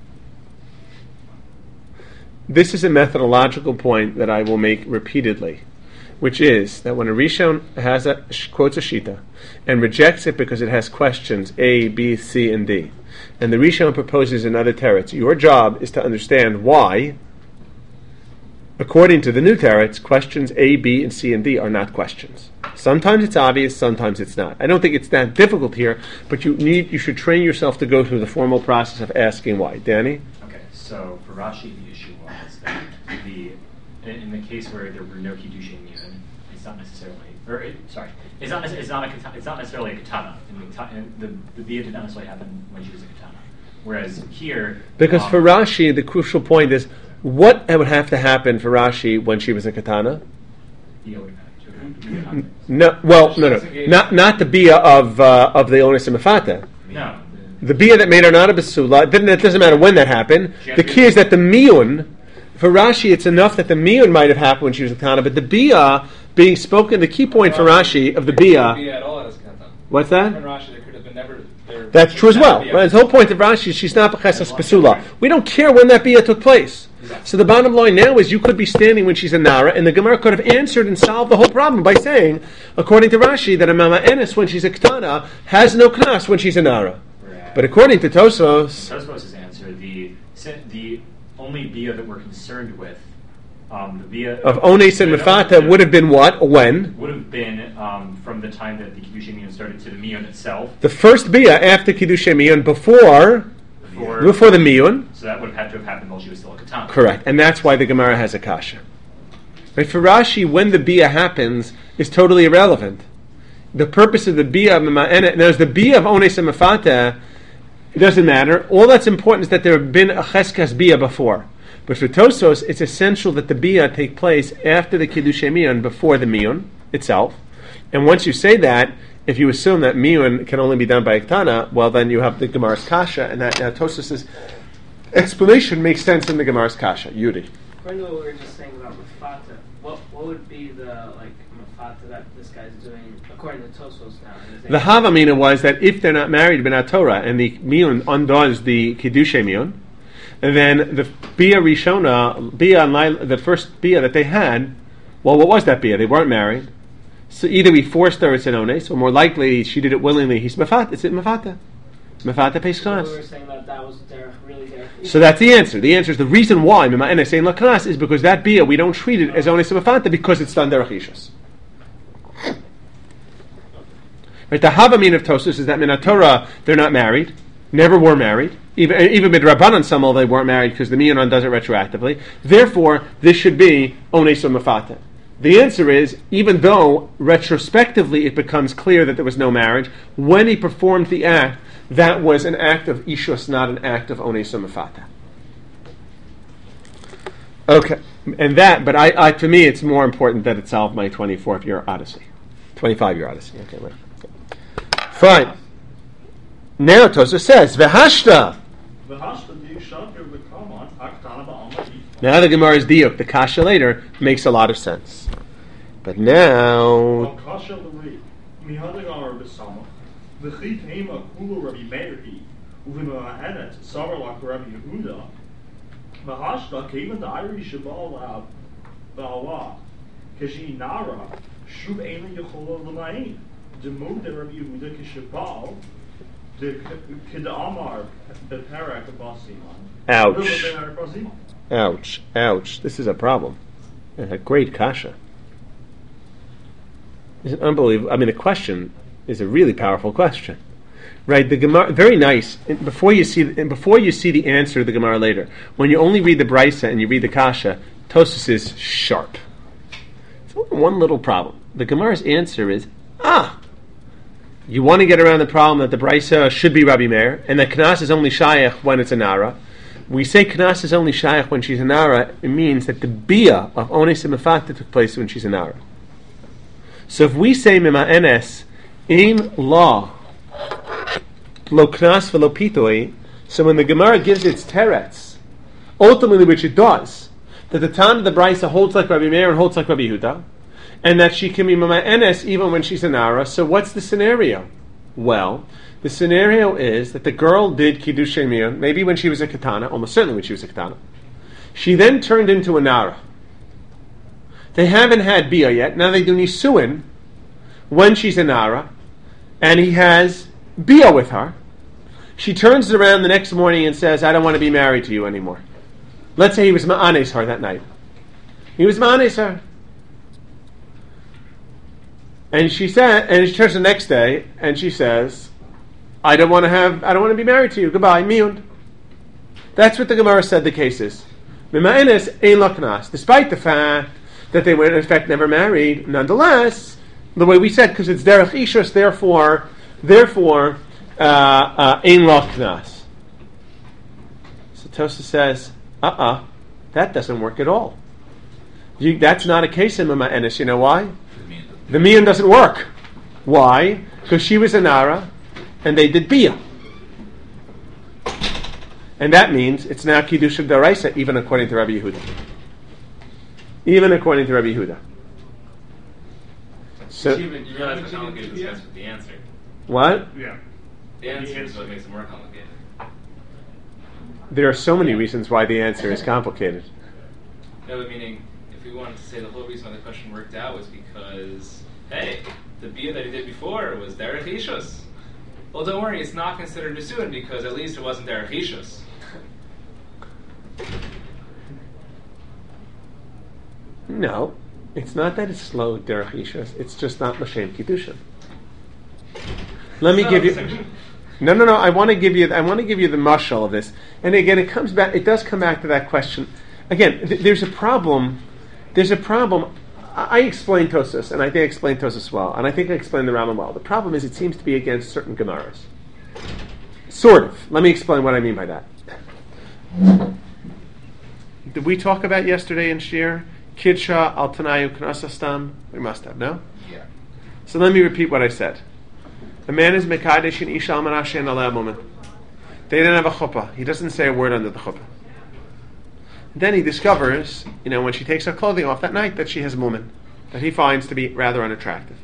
This is a methodological point that I will make repeatedly, which is that when a Rishon quotes a Shita and rejects it because it has questions A, B, C, and D, and the Rishon proposes another teretz, your job is to understand why, according to the new teretz, questions A, B, and C, and D are not questions. Sometimes it's obvious, sometimes it's not. I don't think it's that difficult here, but you should train yourself to go through the formal process of asking why. Danny? Okay, so for Rashi, the issue was that in the case where there were no kiddushin yun, it's not necessarily, it's not necessarily a katana. The bia did not necessarily happen when she was a katana. Whereas here, because for Rashi, the crucial point is what would have to happen for Rashi when she was a katana. Bia would have No, not the bia of the onus and mafata. No. The bia that made her not a basula. It doesn't matter when that happened. The key is that the miyun, for Rashi, it's enough that the miyun might have happened when she was a katana, but the bia being spoken, the key point for Rashi of the bia. What's that? That's true as well. Right? The whole point of Rashi is she's not b'chesas basula. We don't care when that bia took place. So the bottom line now is you could be standing when she's a Nara, and the Gemara could have answered and solved the whole problem by saying, according to Rashi, that a Mama Enes, when she's a Ketana, has no Knas when she's a Nara. Right. But according to Tosfos' answer, the only Bia that we're concerned with, the Bia of Ones and Mefata would have been what? When? Would have been from the time that the Kiddush Miyun started to the Miyun itself. The first Bia after Kiddush Miyun before the Miyun. So that would have had to have happened while she was still a Katana. Correct. And that's why the Gemara has a kasha. Right? For Rashi, when the Bia happens is totally irrelevant. The purpose of the Bia of Ma'ana, there's the Bia of Ones and Mefata, it doesn't matter. All that's important is that there have been a Cheskas Bia before. But for Tosfos, it's essential that the Bia take place after the Kiddush Miyun, before the Miyun itself. And once you say that, if you assume that Miyun can only be done by Iktana, well then you have the Gemara's Kasha, and that Tosfos' explanation makes sense in the Gemara's Kasha. Yudi. According to what we were just saying about Mefata, what would be the Mefata that this guy's doing according to Tosfos now? The Havamina was that if they're not married B'nai Torah and the Miyun undoes the Kiddush Miyun, and then the Bia Rishona, the first Bia that they had, well, what was that Bia? They weren't married. So either we forced her, it's an ones, or more likely she did it willingly. He's mefata. It's mefata. Mefata pays knas. We were saying that was really derech. So that's the answer. The answer is the reason why Mima'en is saying la knas is because that bia we don't treat it as ones mefata because it's done derech ishus. Right. The havamin of Tosfos is that Minat Torah they're not married, never were married. Even midrabanan some they weren't married because the Miyanon does it retroactively. Therefore, this should be ones mefata. The answer is, even though retrospectively it becomes clear that there was no marriage, when he performed the act, that was an act of ishus, not an act of ones mefata. Okay, and that, but I to me, it's more important that it solved my 24-year odyssey. 25-year odyssey, okay, wait. Fine. Now Tosfos says, V'hashta. Now the Gemara's diuk, the kasha later, makes a lot of sense. But now... Ouch. This is a problem. And a great kasha. It's unbelievable. I mean, the question is a really powerful question. Right? The Gemara, very nice. Before you see the answer to the Gemara later, when you only read the Brisa and you read the kasha, Tosfos is sharp. It's only one little problem. The Gemara's answer is, you want to get around the problem that the Brisa should be Rabbi Meir, and that Knas is only Shayach when it's a Nara. We say Knas is only Shayach when she's a Nara, it means that the Bia of Ones and Mefata took place when she's a Nara. So if we say Mima Enes, in law, Lo Knas v'lo Pitoi, so when the Gemara gives its teretz, ultimately which it does, that the Tan of the Brisa holds like Rabbi Meir and holds like Rabbi Yehuda, and that she can be Mama'enes even when she's a Nara. So what's the scenario? Well, the scenario is that the girl did Kiddush Miyun, maybe when she was a Katana, almost certainly when she was a Katana. She then turned into a Nara. They haven't had Bia yet. Now they do Nisuin when she's a Nara, and he has Bia with her. She turns around the next morning and says, I don't want to be married to you anymore. Let's say he was Ma'anes her that night. He was Ma'anes her. And she turns the next day and she says, I don't want to be married to you. Goodbye, miyun. That's what the Gemara said the case is. Ma'anes ein laknas. Despite the fact that they were in effect never married, nonetheless, the way we said, because it's derech ishus, therefore, ein laknas. So Tosa says, that doesn't work at all. That's not a case in Ma'anes. You know why? The miyun doesn't work. Why? Because she was a Nara, and they did Bia. And that means it's now Kiddush D'Oraisa, even according to Rabbi Yehuda. Even according to Rabbi Yehuda. So, you realize how complicated this gets with the answer. What? Yeah. The answer is what makes it more complicated. There are so many reasons why the answer is complicated. No, but meaning, if we wanted to say the whole reason why the question worked out was because, hey, the Bia that he did before was Derech Ishus. Well, don't worry, it's not considered Nisuin because at least it wasn't Derech Ishus. No, it's not that it's slow Derech Ishus. It's just not L'Shem Kiddushin. Let me give you. No. I want to give you the mashal of this. And again, it comes back. It does come back to that question. Again, there's a problem. I explained Tosas, and I think I explained Tosas well, and I think I explained the Rambam well. The problem is, it seems to be against certain Gemaras. Sort of. Let me explain what I mean by that. Did we talk about yesterday in Shir? Kidsha al Tanayu Knasastam? We must have, no? Yeah. So let me repeat what I said. A man is Mekadesh and Isha Almanashe and Aleh woman. They didn't have a chuppah. He doesn't say a word under the chuppah. Then he discovers, when she takes her clothing off that night, that she has a woman that he finds to be rather unattractive.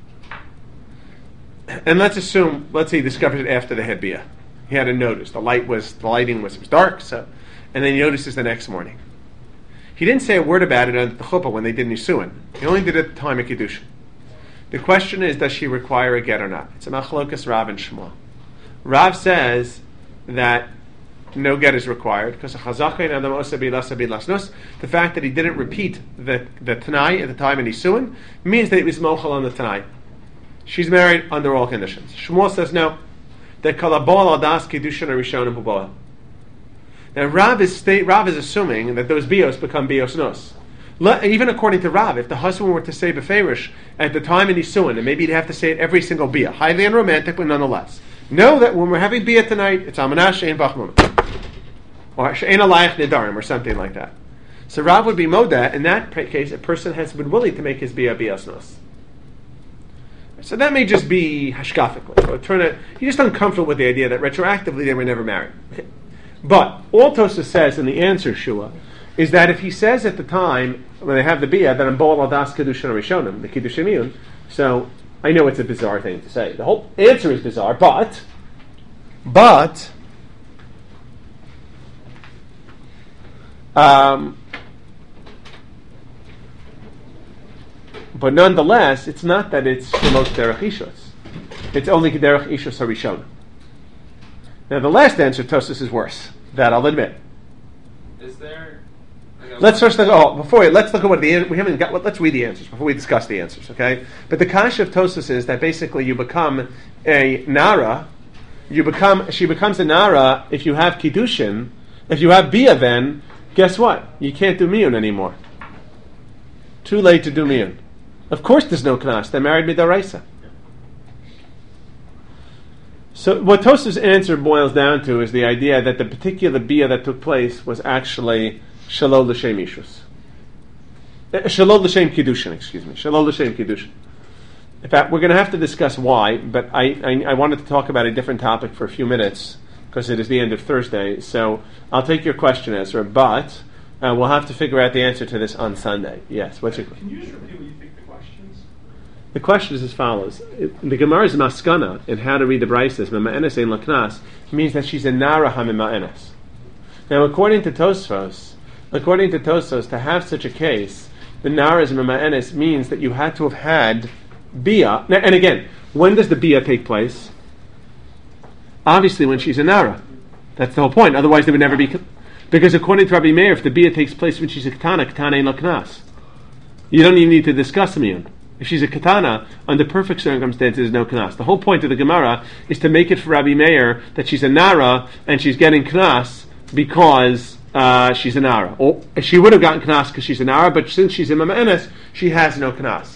And let's say he discovers it after the Hedbiyah. He had a notice. The lighting was dark, and then he notices the next morning. He didn't say a word about it under the chuppah when they did Nisuin. He only did it at the time of Kiddushin. The question is, does she require a get or not? It's a machlokas Rav and Shmuel. Rav says that no get is required because the fact that he didn't repeat the Tanai at the time of Nisuin means that he was mochel on the Tanai. She's married under all conditions. Shmuel says no. That kalabol adas kiddushin arishonim buboel. Now Rav is assuming that those bios become bios nos. Even according to Rav, if the husband were to say beferish at the time in Nisuin, and maybe he'd have to say it every single bia, highly unromantic, but nonetheless, know that when we're having bia tonight, it's amanash she'en bachmum, or she'en alayich nedarim, or something like that. So Rav would be moda. In that case, a person has been willing to make his bia bios nos. So that may just be hashkafically. He's just uncomfortable with the idea that retroactively they were never married. Okay. But all Tosha says in the answer, Shua, is that if he says at the time when they have the bia that I'm bol adas kedushin rishonim, the kiddushim miyun, so I know it's a bizarre thing to say. The whole answer is bizarre, but nonetheless, it's not that it's shemot derech ishus. It's only derech ishus harishon. Now the last answer, Tosas, is worse. That I'll admit. Is there? Let's first look. Let's look at what we haven't got. Let's read the answers before we discuss the answers. Okay, but the kasha of Tosas is that basically you become a nara. She becomes a nara if you have kiddushin. If you have bia, then guess what? You can't do miyun anymore. Too late to do miyun. Of course, there's no knas. They're married midaraisa. So what Tosaf's answer boils down to is the idea that the particular bia that took place was actually shalol l'shem ishus. Shalol l'shem kiddushin, Shalol l'shem kiddushin. In fact, we're going to have to discuss why, but I wanted to talk about a different topic for a few minutes because it is the end of Thursday. So I'll take your question, Ezra, but We'll have to figure out the answer to this on Sunday. Yes, what's your question? Can you just repeat what you think the question is? The question is as follows. The Gemara's maskana in how to read the Braises, Mema'enes ein laknas, means that she's a Nara HaMema'enes. Now, according to Tosfos, to have such a case, the Nara's Mema'enes means that you had to have had Bia. Now, and again, when does the Bia take place? Obviously when she's a Nara. That's the whole point. Otherwise there would never be... Because according to Rabbi Meir, if the Bia takes place when she's a Ketana ein laknas. You don't even need to discuss Miyun. If she's a Ketana, under perfect circumstances, there's no Knas. The whole point of the Gemara is to make it for Rabbi Meir that she's a Nara and she's getting Knas because she's a Nara. Or she would have gotten Knas because she's a Nara, but since she's a Mema'enes, she has no Knas.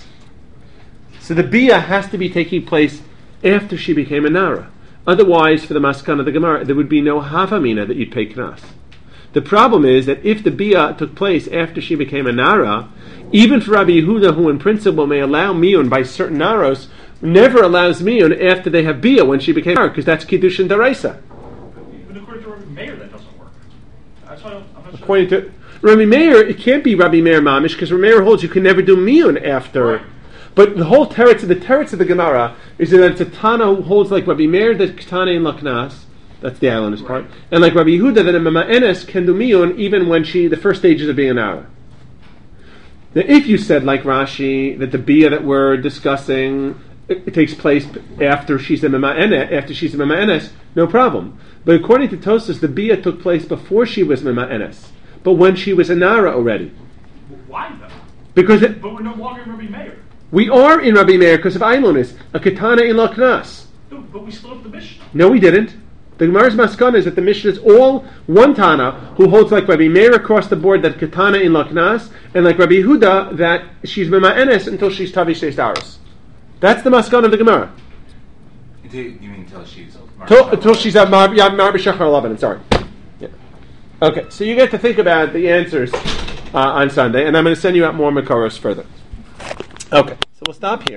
So the Bia has to be taking place after she became a Nara. Otherwise, for the Maskan of the Gemara, there would be no Havamina that you'd pay Knas. The problem is that if the Bia took place after she became a Nara, even for Rabbi Yehuda, who in principle may allow Miyun by certain Naros, never allows Miyun after they have Bia when she became Nara, because that's Kiddushin Daraisa. Even according to Rabbi Meir, that doesn't work. That's why I'm not sure. According to Rabbi Meir, it can't be Rabbi Meir Mamish, because Rabbi Meir holds you can never do Miyun after. Right. But the whole teretz of the Gemara is that it's a Tana who holds like Rabbi Meir that Ketana ein laknas. That's the islanders part. And like Rabbi Yehuda, that a Mema'enes can do Miyun even when the first stages of being an Nara. Now, if you said, like Rashi, that the Bia that we're discussing, it takes place after she's a Mema'enes, no problem. But according to Tosas, the Bia took place before she was Mema'enes, but when she was a Nara already. Why though? But we're no longer in Rabbi Meir. We are in Rabbi Meir because of Eilonis, a Ketana ein laknas. But we still have the Mishnah. No, we didn't. The Gemara's Maskana is that the Mishnah is all one Tana who holds like Rabbi Meir across the board that Ketana ein laknas, and like Rabbi Yehuda that she's Mema'enes until she's Tavi Sheis Daros. That's the Maskana of the Gemara. You mean until she's... Until she's at Mar B'Shachar 11, I'm sorry. Yeah. Okay, so you get to think about the answers on Sunday, and I'm going to send you out more Makoros further. Okay, so we'll stop here.